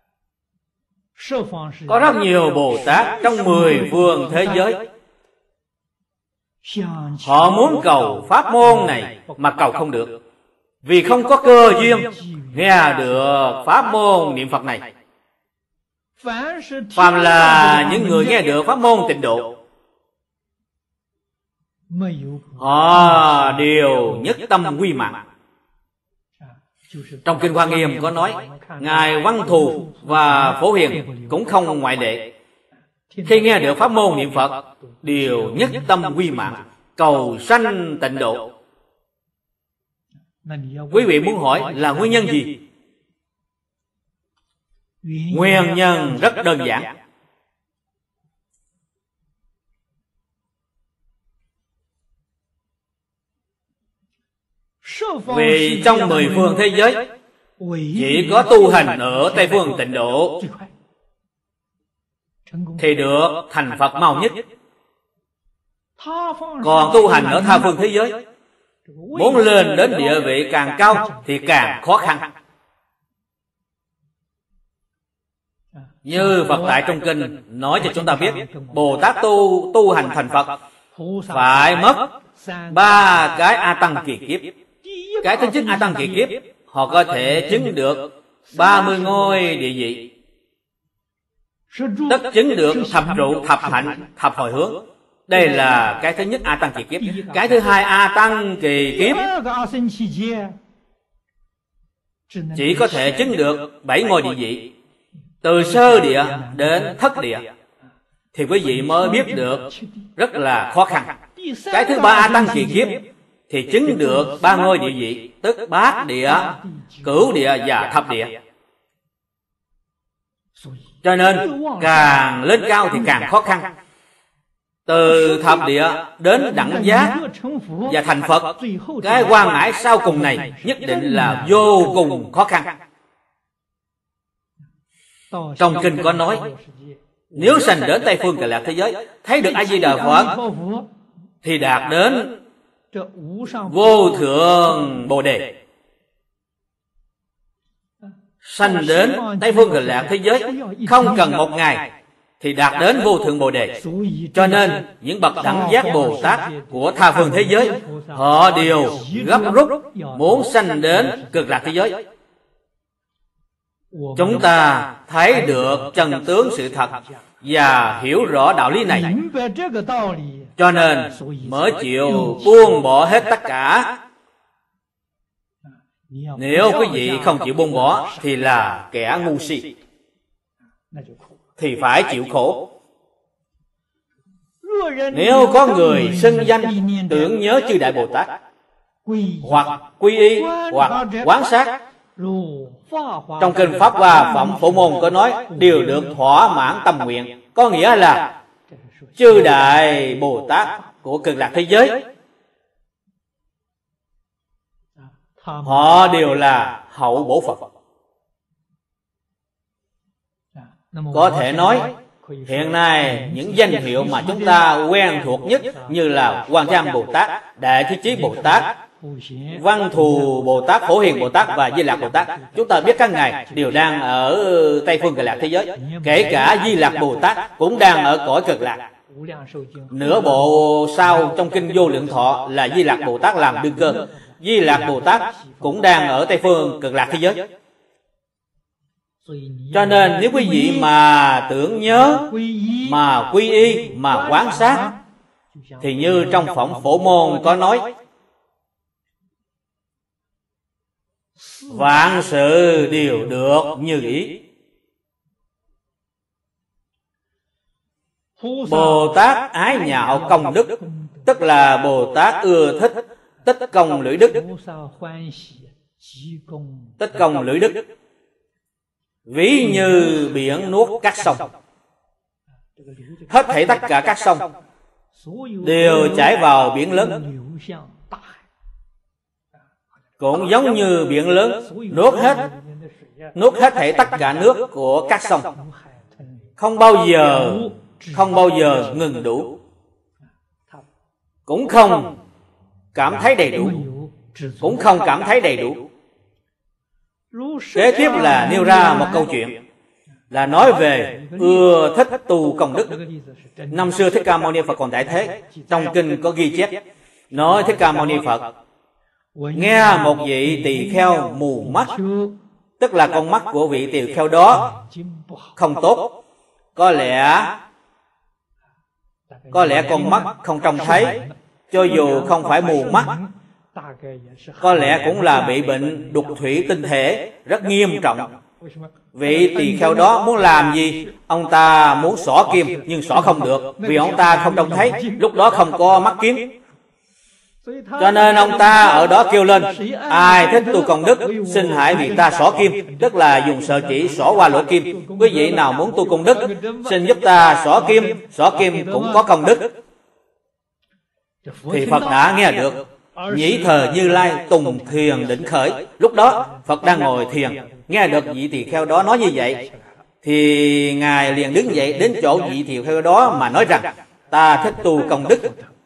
có rất nhiều Bồ Tát trong mười phương thế giới, họ muốn cầu pháp môn này mà cầu không được, vì không có cơ duyên nghe được pháp môn niệm Phật này. Phàm là những người nghe được pháp môn tịnh độ, họ đều nhất tâm quy mạng. Trong kinh Hoa Nghiêm có nói, Ngài Văn Thù và Phổ Hiền cũng không ngoại lệ. Khi nghe được pháp môn niệm Phật, đều nhất tâm quy mạng, cầu sanh tịnh độ. Quý vị muốn hỏi là nguyên nhân gì? Nguyên nhân rất đơn giản. Vì trong mười phương thế giới chỉ có tu hành ở Tây phương tịnh độ thì được thành Phật mau nhất. Còn tu hành ở tha phương thế giới, muốn lên đến địa vị càng cao thì càng khó khăn. Như Phật tại trong kinh nói cho chúng ta biết, Bồ Tát tu tu hành thành Phật phải mất ba cái A Tăng Kỳ kiếp. Cái thứ nhất A Tăng Kỳ kiếp, họ có thể chứng được ba mươi ngôi địa vị, tất chứng được thập trụ, thập hạnh, thập hồi hướng. Đây là cái thứ nhất A Tăng Kỳ kiếp. Cái thứ hai A Tăng Kỳ kiếp chỉ có thể chứng được bảy ngôi địa vị, từ sơ địa đến thất địa, thì quý vị mới biết được rất là khó khăn. Cái thứ ba A Tăng Kỳ kiếp thì chứng được ba ngôi địa vị, tức bát địa, cửu địa và thập địa. Cho nên càng lên cao thì càng khó khăn. Từ thập địa đến đẳng giác và thành Phật, cái quan ngãi sau cùng này nhất định là vô cùng khó khăn. Trong kinh có nói, nếu sanh đến Tây phương Cực Lạc thế giới, thấy được A Di Đà Phật thì đạt đến vô thượng Bồ Đề. Sanh đến Tây phương Cực Lạc thế giới không cần một ngày thì đạt đến vô thượng Bồ Đề. Cho nên những bậc đẳng giác Bồ Tát của tha phương thế giới, họ đều gấp rút muốn sanh đến Cực Lạc thế giới. Chúng ta thấy được chân tướng sự thật và hiểu rõ đạo lý này, cho nên mới chịu buông bỏ hết tất cả. Nếu quý vị không chịu buông bỏ thì là kẻ ngu si, thì phải chịu khổ. Nếu có người xưng danh tưởng nhớ chư Đại Bồ Tát, hoặc quy y, hoặc quán sát, trong kinh Pháp Hoa Phẩm Phổ Môn có nói đều được thỏa mãn tâm nguyện. Có nghĩa là chư Đại Bồ Tát của Cực Lạc thế giới, họ đều là hậu bổ Phật. Có thể nói hiện nay những danh hiệu mà chúng ta quen thuộc nhất như là Quan Thế Âm Bồ Tát, Đại Thế Chí Bồ Tát, Văn Thù Bồ Tát, Phổ Hiền Bồ Tát và Di Lạc Bồ Tát, chúng ta biết các ngài đều đang ở Tây phương Cực Lạc thế giới. Kể cả Di Lạc Bồ Tát cũng đang ở cõi Cực Lạc. Nửa bộ sau trong kinh Vô Lượng Thọ là Di Lạc Bồ Tát làm đương cơ. Di Lạc Bồ Tát cũng đang ở Tây phương Cực Lạc thế giới. Cho nên nếu quý vị mà tưởng nhớ, mà quy y, mà quán sát, thì như trong Phẩm Phổ Môn có nói, vạn sự đều được như ý. Bồ Tát ái nhạo công đức, tức là Bồ Tát ưa thích tích công lũy đức. Tích công lũy đức ví như biển nuốt các sông. Hết thảy tất cả các sông đều chảy vào biển lớn, cũng giống như biển lớn nuốt hết nuốt hết thảy tất cả nước của các sông, không bao giờ không bao giờ ngừng đủ, cũng không cảm thấy đầy đủ, cũng không cảm thấy đầy đủ. Kế tiếp là nêu ra một câu chuyện, là nói về ưa thích tu công đức. Năm xưa Thích Ca Mâu Ni Phật còn tại thế, trong kinh có ghi chép, nói Thích Ca Mâu Ni Phật nghe một vị tỳ kheo mù mắt, tức là con mắt của vị tỳ kheo đó không tốt, có lẽ có lẽ con mắt không trông thấy, cho dù không phải mù mắt, có lẽ cũng là bị bệnh đục thủy tinh thể rất nghiêm trọng. Vị tỳ kheo đó muốn làm gì? Ông ta muốn xỏ kim, nhưng xỏ không được, vì ông ta không trông thấy, lúc đó không có mắt kiến. Cho nên ông ta ở đó kêu lên, ai thích tu công đức, xin hãy vì ta xỏ kim, tức là dùng sợi chỉ xỏ qua lỗ kim. Quý vị nào muốn tu công đức, xin giúp ta xỏ kim, xỏ kim cũng có công đức. Thì Phật đã nghe được. Nhĩ Thờ Như Lai tùng thiền định khởi. Lúc đó Phật đang ngồi thiền, nghe được vị tỳ kheo đó nói như vậy, thì Ngài liền đứng dậy đến chỗ vị tỳ kheo đó mà nói rằng, ta thích tu công đức.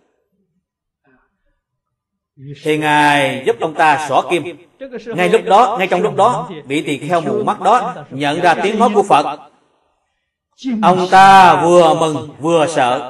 Thì Ngài giúp ông ta xỏ kim. Ngay lúc đó, ngay trong lúc đó, vị tỳ kheo mù mắt đó nhận ra tiếng nói của Phật. Ông ta vừa mừng vừa sợ,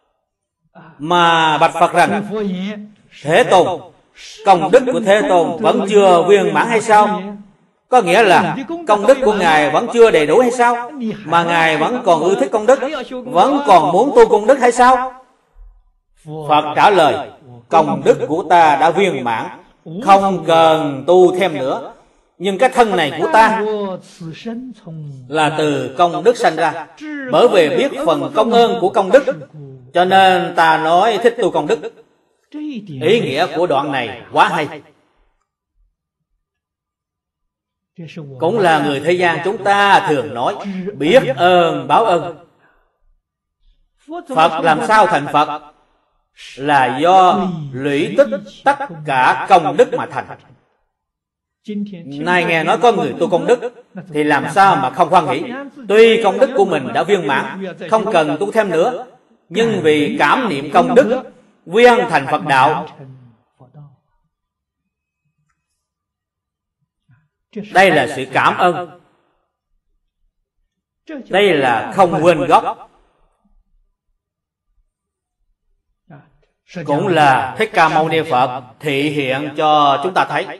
mà bạch Phật rằng, Thế Tôn, công đức của Thế Tôn vẫn chưa viên mãn hay sao? Có nghĩa là công đức của Ngài vẫn chưa đầy đủ hay sao? Mà Ngài vẫn còn ưa thích công đức, vẫn còn muốn tu công đức hay sao? Phật trả lời, công đức của ta đã viên mãn, không cần tu thêm nữa. Nhưng cái thân này của ta là từ công đức sanh ra, bởi vì biết phần công ơn của công đức, cho nên ta nói thích tu công đức. Ý nghĩa của đoạn này quá hay, cũng là người thế gian chúng ta thường nói biết ơn báo ơn. Phật làm sao thành Phật? Là do lũy tích tất cả công đức mà thành. Nay nghe nói có người tu công đức, thì làm sao mà không hoan hỷ? Tuy công đức của mình đã viên mãn, không cần tu thêm nữa, nhưng vì cảm niệm công đức, viên thành Phật đạo. Đây là sự cảm ơn, đây là không quên gốc, cũng là Thích Ca Mâu Ni Phật thị hiện cho chúng ta thấy.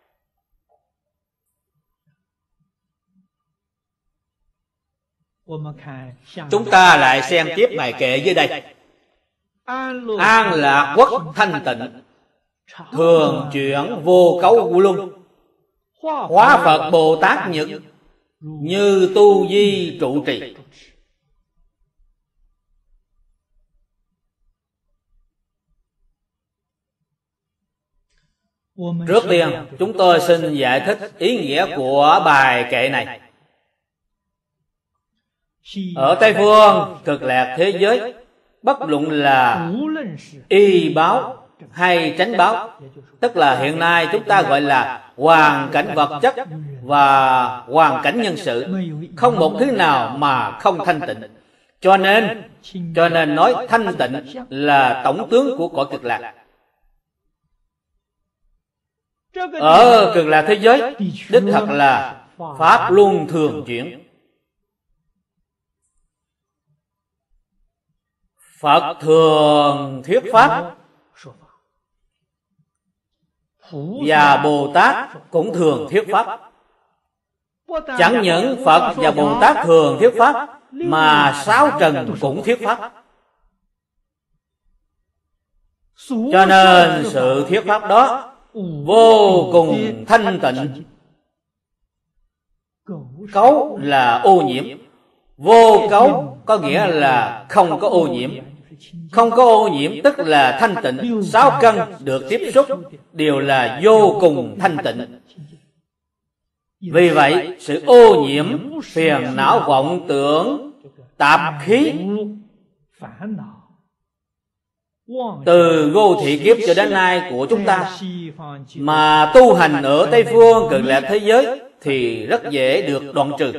Chúng ta lại xem tiếp bài kệ dưới đây. An lạc quốc thanh tịnh, thường chuyển vô cấu luân, hóa Phật Bồ Tát nhật, như tu di trụ trì. Trước tiên, chúng tôi xin giải thích ý nghĩa của bài kệ này. Ở Tây Phương cực lạc thế giới, bất luận là y báo hay chánh báo, tức là hiện nay chúng ta gọi là hoàn cảnh vật chất và hoàn cảnh nhân sự, không một thứ nào mà không thanh tịnh. Cho nên, cho nên nói thanh tịnh là tổng tướng của cõi cực lạc. Ở cực lạc thế giới, đích thật là pháp luân thường chuyển. Phật thường thuyết pháp, và Bồ Tát cũng thường thuyết pháp. Chẳng những Phật và Bồ Tát thường thuyết pháp, mà sáu trần cũng thuyết pháp. Cho nên sự thuyết pháp đó vô cùng thanh tịnh, Cấu là ô nhiễm, vô cấu có nghĩa là không có ô nhiễm. Không có ô nhiễm tức là thanh tịnh. Sáu căn được tiếp xúc đều là vô cùng thanh tịnh. Vì vậy, sự ô nhiễm, phiền não vọng tưởng, tạp khí từ vô thị kiếp cho đến nay của chúng ta mà tu hành ở Tây Phương Cực Lạc thế giới thì rất dễ được đoạn trừ.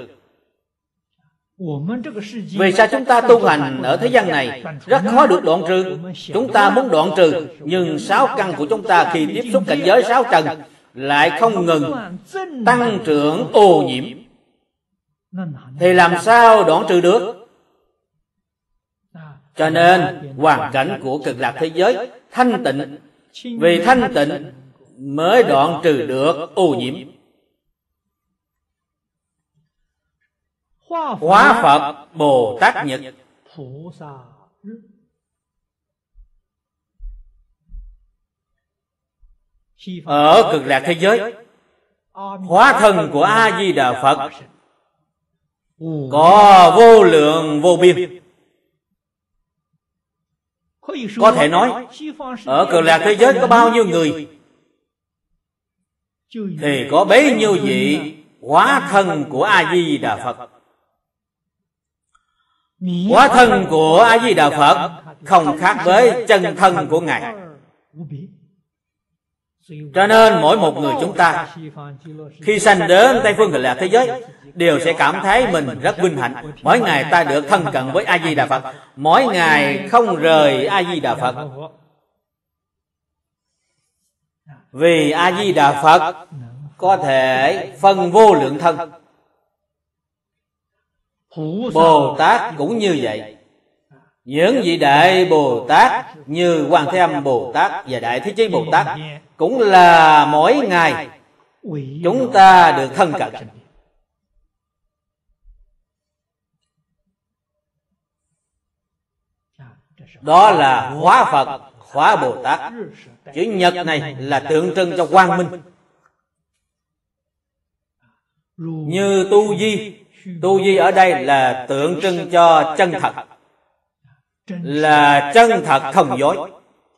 Vì sao chúng ta tu hành ở thế gian này rất khó được đoạn trừ? Chúng ta muốn đoạn trừ, nhưng sáu căn của chúng ta khi tiếp xúc cảnh giới sáu trần lại không ngừng tăng trưởng ô nhiễm, thì làm sao đoạn trừ được? Cho nên hoàn cảnh của Cực Lạc thế giới thanh tịnh, vì thanh tịnh mới đoạn trừ được ô nhiễm. Hóa Phật Bồ Tát Nhật. Ở Cực Lạc thế giới, hóa thân của A Di Đà Phật có vô lượng vô biên. Có thể nói, ở Cực Lạc thế giới có bao nhiêu người thì có bấy nhiêu vị hóa thân của A Di Đà Phật. Hóa thân của A Di Đà Phật không khác với chân thân của Ngài. Cho nên mỗi một người chúng ta khi sanh đến Tây Phương Cực Lạc thế giới đều sẽ cảm thấy mình rất vinh hạnh. Mỗi ngày ta được thân cận với A Di Đà Phật, mỗi ngày không rời A Di Đà Phật. Vì A Di Đà Phật có thể phân vô lượng thân. Bồ Tát cũng như vậy. Những vị đại Bồ Tát như Quan Thế Âm Bồ Tát và Đại Thế Chí Bồ Tát cũng là mỗi ngày chúng ta được thân cận. Đó là hóa Phật, hóa Bồ Tát. Chữ Nhật này là tượng trưng cho quang minh. Như tu di, tu di ở đây là tượng trưng cho chân thật, là chân thật không dối,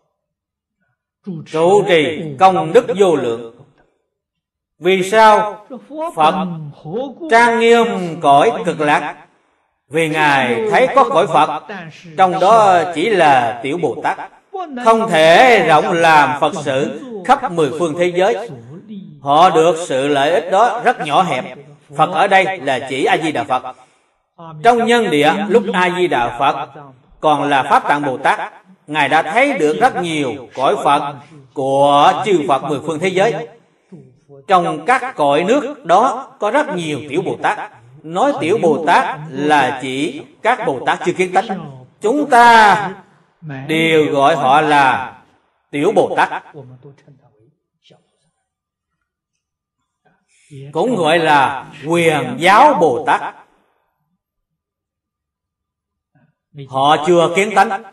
trụ trì công đức vô lượng. Vì sao Phật trang nghiêm cõi Cực Lạc? Vì Ngài thấy có cõi Phật, trong đó chỉ là tiểu Bồ Tát, không thể rộng làm Phật sự khắp mười phương thế giới. Họ được sự lợi ích đó rất nhỏ hẹp. Phật ở đây là chỉ A Di Đà Phật. Trong nhân địa, lúc A Di Đà Phật còn là Pháp Tạng Bồ Tát, Ngài đã thấy được rất nhiều cõi Phật của chư Phật mười phương thế giới. Trong các cõi nước đó có rất nhiều tiểu Bồ Tát. Nói tiểu Bồ Tát là chỉ các Bồ Tát chưa kiến tánh. Chúng ta đều gọi họ là tiểu Bồ Tát, cũng gọi là Quyền Giáo Bồ Tát. Họ chưa kiến tánh.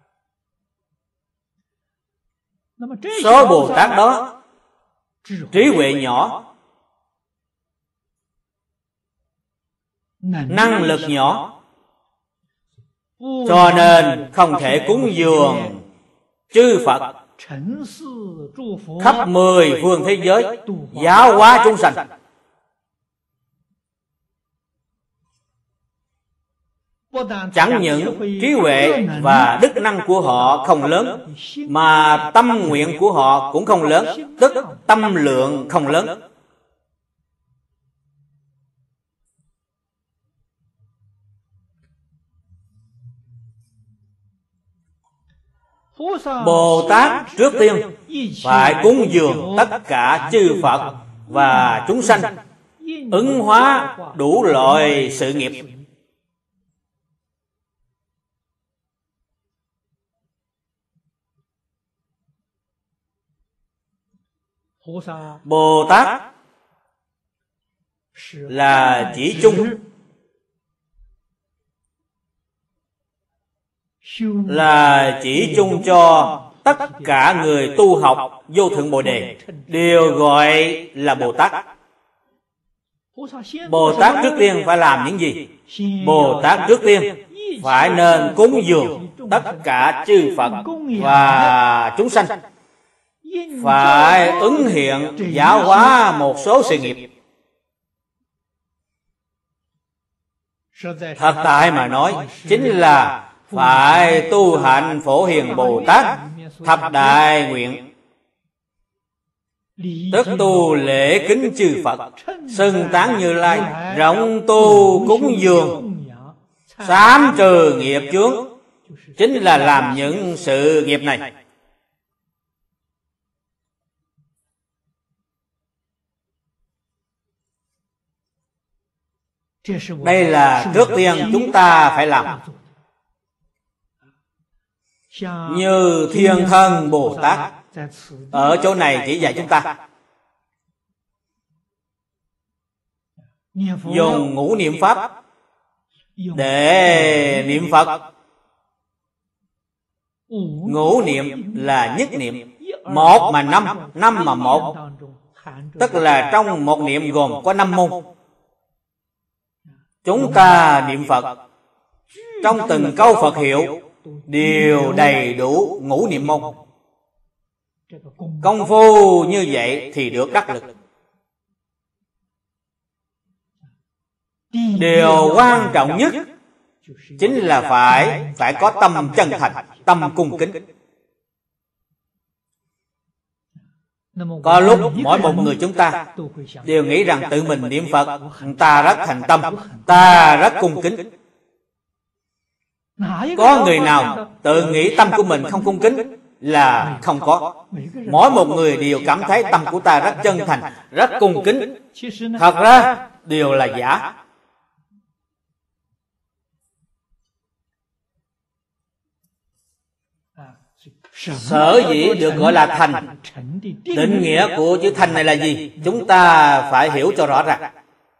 Số Bồ Tát đó trí huệ nhỏ, năng lực nhỏ, cho nên không thể cúng dường chư Phật khắp mười phương thế giới giáo hóa chúng sanh. Chẳng những trí huệ và đức năng của họ không lớn, mà tâm nguyện của họ cũng không lớn, tức tâm lượng không lớn. Bồ Tát trước tiên phải cúng dường tất cả chư Phật và chúng sanh, ứng hóa đủ loại sự nghiệp. Bồ Tát là chỉ chung, là chỉ chung cho tất cả người tu học vô thượng Bồ Đề, đều gọi là Bồ Tát. Bồ Tát trước tiên phải làm những gì? Bồ Tát trước tiên phải nên cúng dường tất cả chư Phật và chúng sanh, phải ứng hiện giáo hóa một số sự nghiệp. Thật tại mà nói, chính là phải tu hạnh Phổ Hiền Bồ Tát thập đại nguyện, tức tu lễ kính chư Phật, xưng tán Như Lai, rộng tu cúng dường, sám trừ nghiệp chướng, chính là làm những sự nghiệp này. Đây là trước tiên chúng ta phải làm. Như Thiên Thân Bồ Tát ở chỗ này chỉ dạy chúng ta dùng ngũ niệm pháp để niệm Phật. Ngũ niệm là nhất niệm, một mà năm, năm mà một, tức là trong một niệm gồm có năm môn. Chúng ta niệm Phật, trong từng câu Phật hiệu đều đầy đủ ngũ niệm môn. Công phu như vậy thì được đắc lực. Điều quan trọng nhất chính là phải phải có tâm chân thành, tâm cung kính. Có lúc mỗi một người chúng ta đều nghĩ rằng tự mình niệm Phật, ta rất thành tâm, ta rất cung kính. Có người nào tự nghĩ tâm của mình không cung kính? Là không có. Mỗi một người đều cảm thấy tâm của ta rất chân thành, rất cung kính. Thật ra đều là giả. Sở dĩ được gọi là thành, định nghĩa của chữ thành này là gì? Chúng ta phải hiểu cho rõ ràng.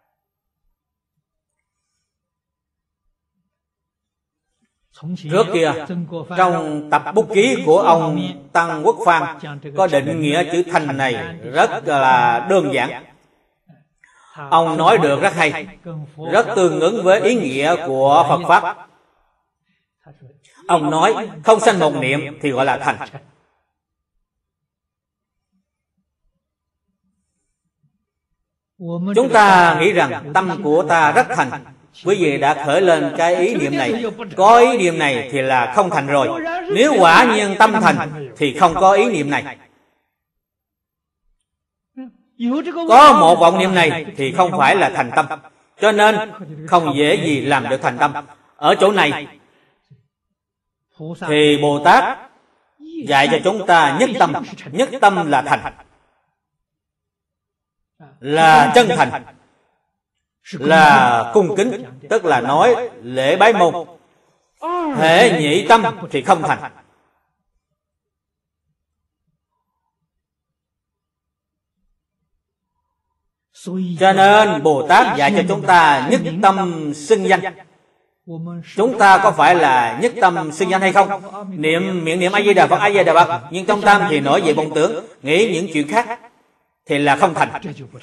Trước kia, trong tập bút ký của ông Tăng Quốc Phan có định nghĩa chữ thành này rất là đơn giản. Ông nói được rất hay, rất tương ứng với ý nghĩa của Phật Pháp. Ông nói không sanh một niệm thì gọi là thành. Chúng ta nghĩ rằng tâm của ta rất thành. Quý vị đã khởi lên cái ý niệm này, có ý niệm này thì là không thành rồi. Nếu quả nhiên tâm thành thì không có ý niệm này. Có một vọng niệm này thì không phải là thành tâm, cho nên không dễ gì làm được thành tâm. Ở chỗ này thì Bồ Tát dạy cho chúng ta nhất tâm. Nhất tâm là thành, là chân thành, là cung kính, tức là nói lễ bái môn. Hễ nhị tâm thì không thành. Cho nên Bồ Tát dạy cho chúng ta nhất tâm xưng danh. Chúng ta có phải là nhất tâm xưng danh hay không? Niệm miệng niệm A Di Đà Phật, A Di Đà Phật, nhưng trong tâm thì nổi về vọng tưởng, nghĩ những chuyện khác thì là không thành.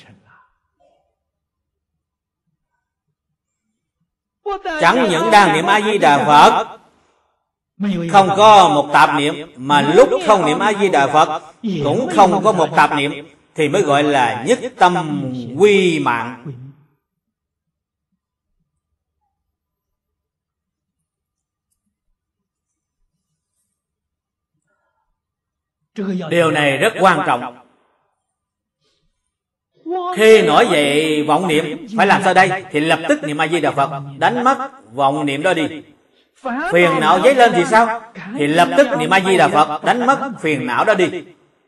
Chẳng những đang niệm A Di Đà Phật không có một tạp niệm, mà lúc không niệm A Di Đà Phật cũng không có một tạp niệm, thì mới gọi là nhất tâm quy mạng. Điều này rất quan trọng. Khi nổi dậy vọng niệm phải làm sao đây? Thì lập tức niệm A Di Đà Phật, đánh mất vọng niệm đó đi. Phiền não dấy lên thì sao? Thì lập tức niệm A Di Đà Phật, đánh mất phiền não đó đi.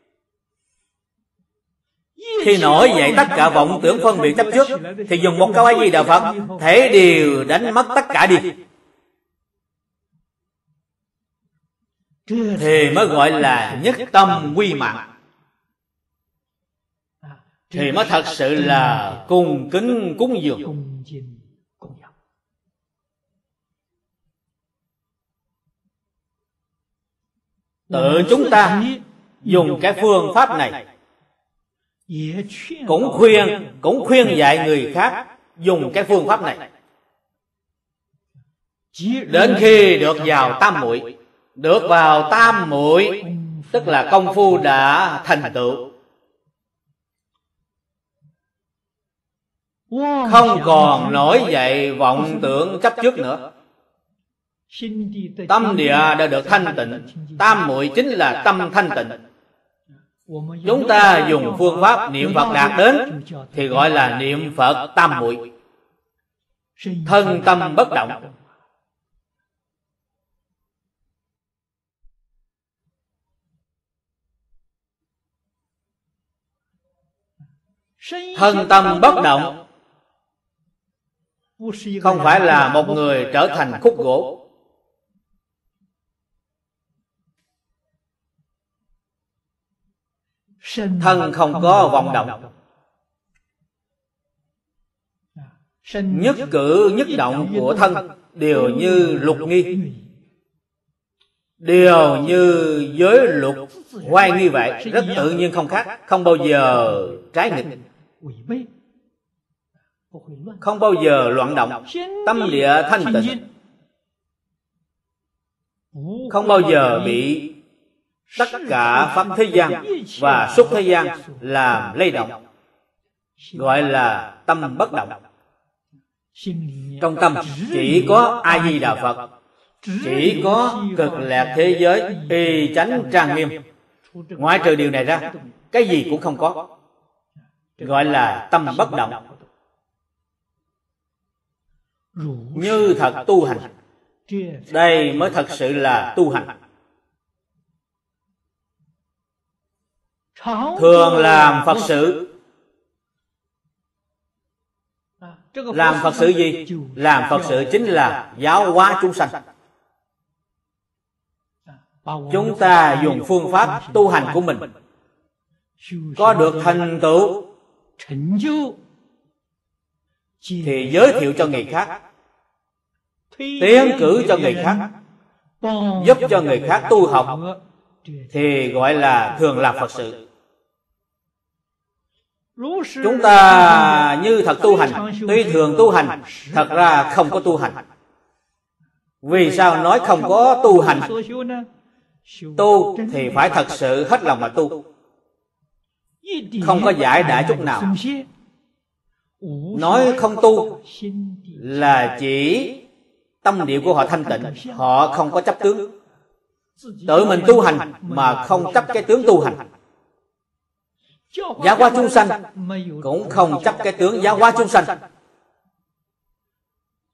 Khi nổi dậy tất cả vọng tưởng phân biệt chấp trước thì dùng một câu A Di Đà Phật, thể đều đánh mất tất cả đi, thì mới gọi là nhất tâm quy mạng. Thì mới thật sự là cung kính cúng dường. Tự chúng ta dùng cái phương pháp này cũng khuyên cũng khuyên dạy người khác dùng cái phương pháp này. Đến khi được vào tam muội, được vào tam muội tức là công phu đã thành tựu, không còn nổi dậy vọng tưởng chấp trước nữa. Tâm địa đã được thanh tịnh, tam muội chính là tâm thanh tịnh. Chúng ta dùng phương pháp niệm Phật đạt đến thì gọi là niệm Phật tam muội. Thân tâm bất động, thân tâm bất động không phải là một người trở thành khúc gỗ. Thân không có vọng động, nhất cử nhất động của thân đều như lục nghi, đều như giới luật oai nghi vậy, rất tự nhiên không khác, không bao giờ trái nghịch, không bao giờ loạn động. Tâm địa thanh tịnh, không bao giờ bị tất cả pháp thế gian và xúc thế gian làm lay động, gọi là tâm bất động. Trong tâm chỉ có A Di Đà Phật, chỉ có cực lạc thế giới y chánh trang nghiêm, ngoại trừ điều này ra cái gì cũng không có, gọi là tâm bất động. Như thật tu hành, đây mới thật sự là tu hành. Thường làm Phật sự. Làm Phật sự gì? Làm Phật sự chính là giáo hóa chúng sanh. Chúng ta dùng phương pháp tu hành của mình, có được thành tựu thì giới thiệu cho người khác, tiến cử cho người khác, giúp cho người khác tu học, thì gọi là thường làm Phật sự. Chúng ta như thật tu hành, tuy thường tu hành, thật ra không có tu hành. Vì sao nói không có tu hành? Tu thì phải thật sự hết lòng mà tu, không có giải đãi chút nào. Nói không tu là chỉ tâm địa của họ thanh tịnh, họ không có chấp tướng. Tự mình tu hành mà không chấp cái tướng tu hành. Giáo hóa chúng sanh cũng không chấp cái tướng giáo hóa chúng sanh.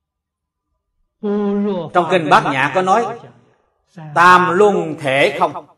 Trong kinh Bát Nhã có nói tam luân thể không,